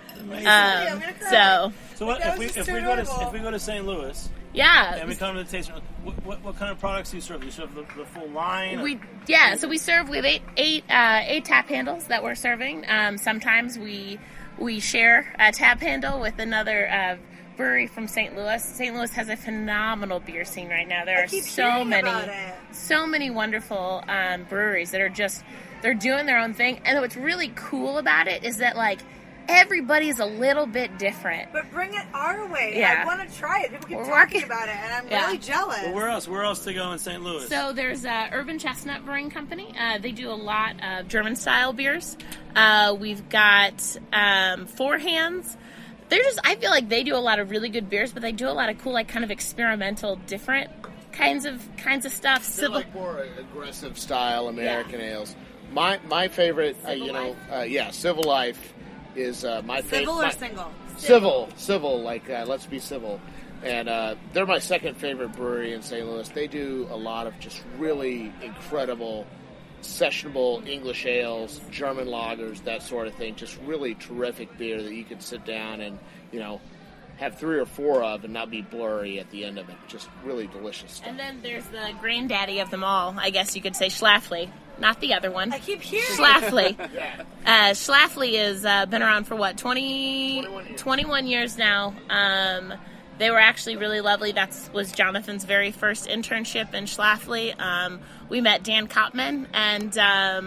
So what, if we go to St. Louis, yeah, and we come to the tasting room, what kind of products do you serve? Do you serve the full line? So we have eight tap handles that we're serving. Sometimes we share a tap handle with another brewery from St. Louis. St. Louis has a phenomenal beer scene right now. There are so many wonderful breweries that are they're doing their own thing. And what's really cool about it is that like everybody's a little bit different. But bring it our way. Yeah. I want to try it. People keep talking about it, and I'm really jealous. Well, where else to go in St. Louis? So there's Urban Chestnut Brewing Company. They do a lot of German-style beers. We've got Four Hands. I feel like they do a lot of really good beers, but they do a lot of cool, like kind of experimental, different kinds of stuff. They're like more aggressive style American ales. My favorite, Civil Life is my favorite. Civil or single? Civil. Like Let's Be Civil, and they're my second favorite brewery in St. Louis. They do a lot of just really incredible sessionable English ales, German lagers, that sort of thing. Just really terrific beer that you can sit down and have 3 or 4 of and not be blurry at the end of it. Just really delicious stuff. And then there's the granddaddy of them all, I guess you could say, Schlafly. Not the other one. I keep hearing Schlafly. Schlafly has been around for 21 years now. They were actually really lovely. That was Jonathan's very first internship in Schlafly. We met Dan Kopman, and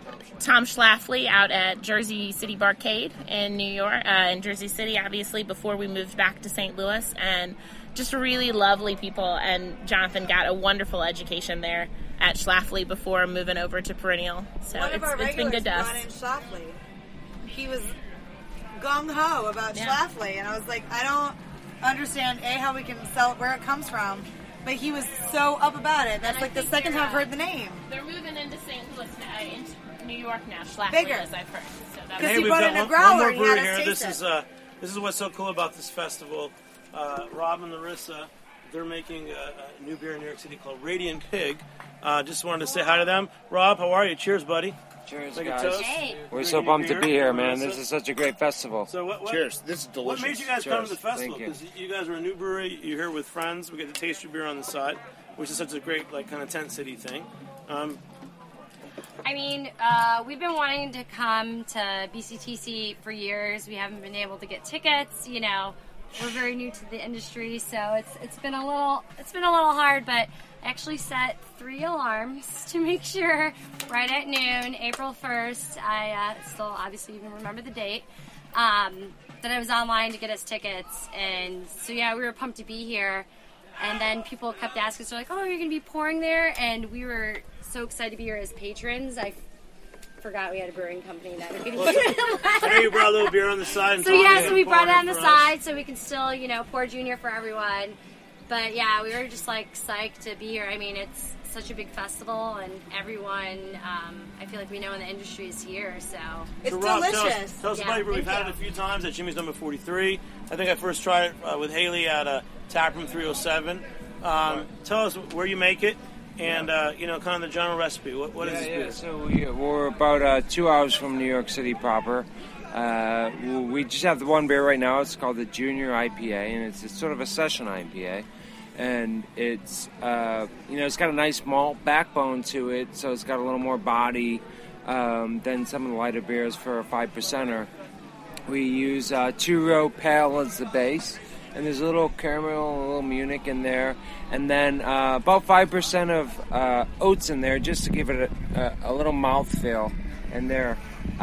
Tom Schlafly out at Jersey City Barcade in New York, in Jersey City, obviously, before we moved back to St. Louis, and just really lovely people. And Jonathan got a wonderful education there at Schlafly before moving over to Perennial. So it's been good to us. Schlafly. He was gung-ho about Schlafly, and I was like, I don't understand, A, how we can sell it, where it comes from, but he was so up about it. That's like the second time I've heard the name. They're moving into St. Louis now, into New York now, Schlafly, Bigger. as I've heard. So that's Hey, we've got one more brewery here. This is what's so cool about this festival. Rob and Larissa, they're making a new beer in New York City called Radiant Pig. Just wanted to say hi to them. Rob, how are you? Cheers, buddy. Cheers, Make a guys. toast. Hey. We're Drinking so pumped to beer. be here, man. Larissa. This is such a great festival. So what, Cheers. This is delicious. What made you guys come to the Cheers. festival? Thank you. Because you guys are a new brewery. You're here with friends. We get to taste your beer on the side, which is such a great, like, kind of tent city thing. I mean, we've been wanting to come to BCTC for years. We haven't been able to get tickets. You know, we're very new to the industry, so it's been a little hard. But I actually set 3 alarms to make sure right at noon, April 1st. I still obviously even remember the date. That I was online to get us tickets, and so yeah, we were pumped to be here. And then people kept asking us, they're like, "Oh, you're going to be pouring there?" And we were so excited to be here as patrons. I forgot we had a brewing company that we could I know you brought a little beer on the side. And So yeah, so we brought it on the side so we can still, you know, pour junior for everyone. But yeah, we were just like psyched to be here. I mean, it's such a big festival, and everyone, I feel like we know in the industry is here. So it's Rob, delicious. Tell us about your brew. We've had it a few times at Jimmy's Number 43. I think I first tried it with Haley at Taproom 307. Tell us where you make it, and you know, kind of the general recipe. What is this beer? So we're about 2 hours from New York City proper. We just have the one beer right now. It's called the Junior IPA, and it's sort of a session IPA. And it's, you know, it's got a nice malt backbone to it, so it's got a little more body than some of the lighter beers for a 5%er. We use 2-row pale as the base, and there's a little caramel, a little Munich in there, and then about 5% of oats in there just to give it a little mouthfeel in there.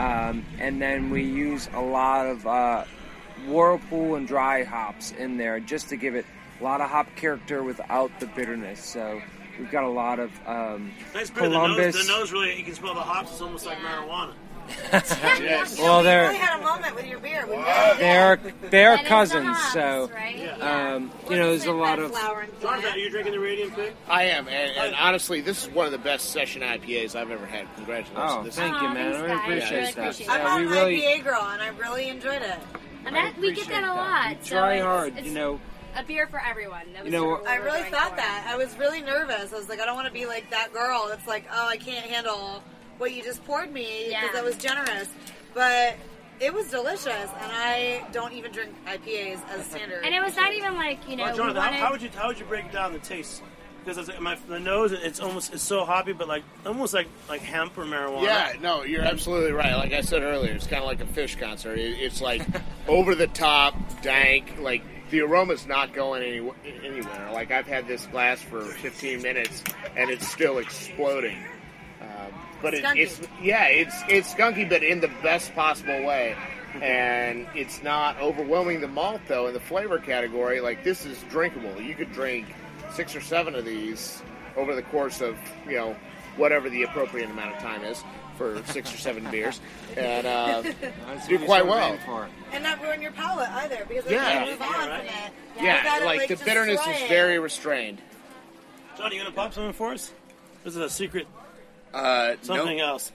And then we use a lot of Whirlpool and dry hops in there just to give it a lot of hop character without the bitterness. So we've got a lot of Nice beer. Columbus. The nose really, you can smell the hops. It's almost like marijuana. Yes. Well, we they're really had a moment with your beer. We really they are did. cousins. So Yeah. you know, there's a lot of. Jonathan, are you drinking the Radiant Pig? I am, and honestly, this is one of the best session IPAs I've ever had. Congratulations. Oh, thank you, man. I really appreciate that. I'm Yeah, not we an really IPA girl, and I really enjoyed it. And that we get that a lot. We so try it's- hard, it's you know. a beer for everyone. That was You know, sort of what I we were really going thought for. that. I was really nervous. I was like, I don't want to be like that girl that's like, oh, I can't handle what you just poured me because Yeah. that was generous. But it was delicious, and I don't even drink IPAs as standard. And it was not even like, you know, Well, we Jonathan, wanted... how would you break down the taste? Because the nose, it's so hoppy, but like almost like hemp or marijuana. Yeah, no, you're absolutely right. Like I said earlier, it's kind of like a Fish concert. It's like over the top, dank. Like the aroma's not going anywhere. Like I've had this glass for 15 minutes and it's still exploding. But it's skunky, but in the best possible way. And it's not overwhelming the malt though in the flavor category. Like this is drinkable. You could drink 6 or 7 of these over the course of, you know, whatever the appropriate amount of time is for 6 or 7 beers, and do quite well. And not ruin your palate either, because we Yeah. can move on from it. Yeah, Without it, like the just bitterness destroy is it. very restrained. John, you gonna pop something for us? This is a secret. Something else.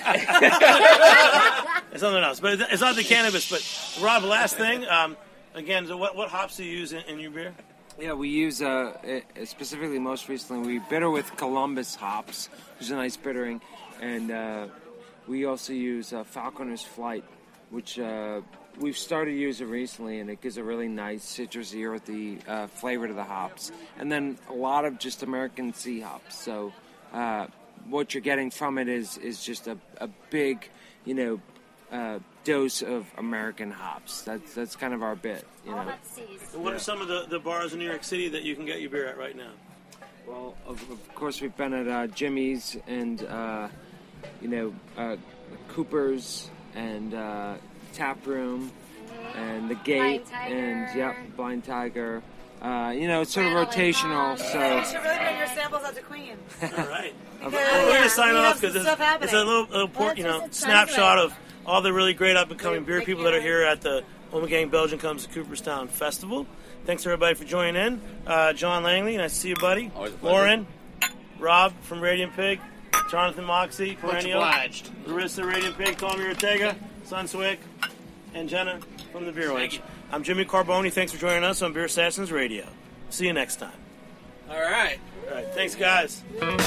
It's something else, but it's not the cannabis. But Rob, last thing. Again, so what hops do you use in your beer? Yeah, we use specifically most recently we bitter with Columbus hops, which is a nice bittering, and we also use Falconer's Flight, which we've started using recently, and it gives a really nice citrusy, earthy flavor to the hops, and then a lot of just American sea hops. So what you're getting from it is just a big, you know, dose of American hops. That's kind of our bit, you know. And what are some of the bars in New York City that you can get your beer at right now? Well, of course, we've been at Jimmy's and Cooper's and Tap Room and the Gate and Blind Tiger. It's sort of rotational. So You should really bring your samples out to Queens. All right. We're going to sign off because it's a little snapshot of all the really great up-and-coming beer people that are here at the Ommegang Belgian Comes to Cooperstown Festival. Thanks, everybody, for joining in. John Langley, nice to see you, buddy. Lauren, Rob from Radiant Pig, Jonathan Moxie, Perennial, Larissa, Radiant Pig, Tommy Ortega, Sunswick, and Jenna from the Beer Wench. I'm Jimmy Carboni. Thanks for joining us on Beer Assassins Radio. See you next time. All right. Thanks, guys.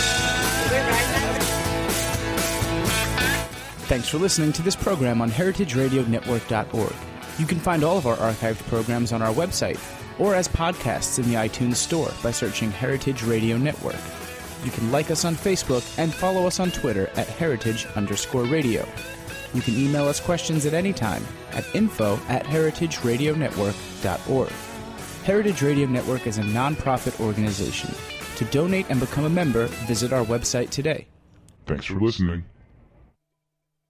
Thanks for listening to this program on heritageradionetwork.org. You can find all of our archived programs on our website or as podcasts in the iTunes Store by searching Heritage Radio Network. You can like us on Facebook and follow us on Twitter at @heritage_radio. You can email us questions at any time at info@heritageradionetwork.org. Heritage Radio Network is a non-profit organization. To donate and become a member, visit our website today. Thanks for listening.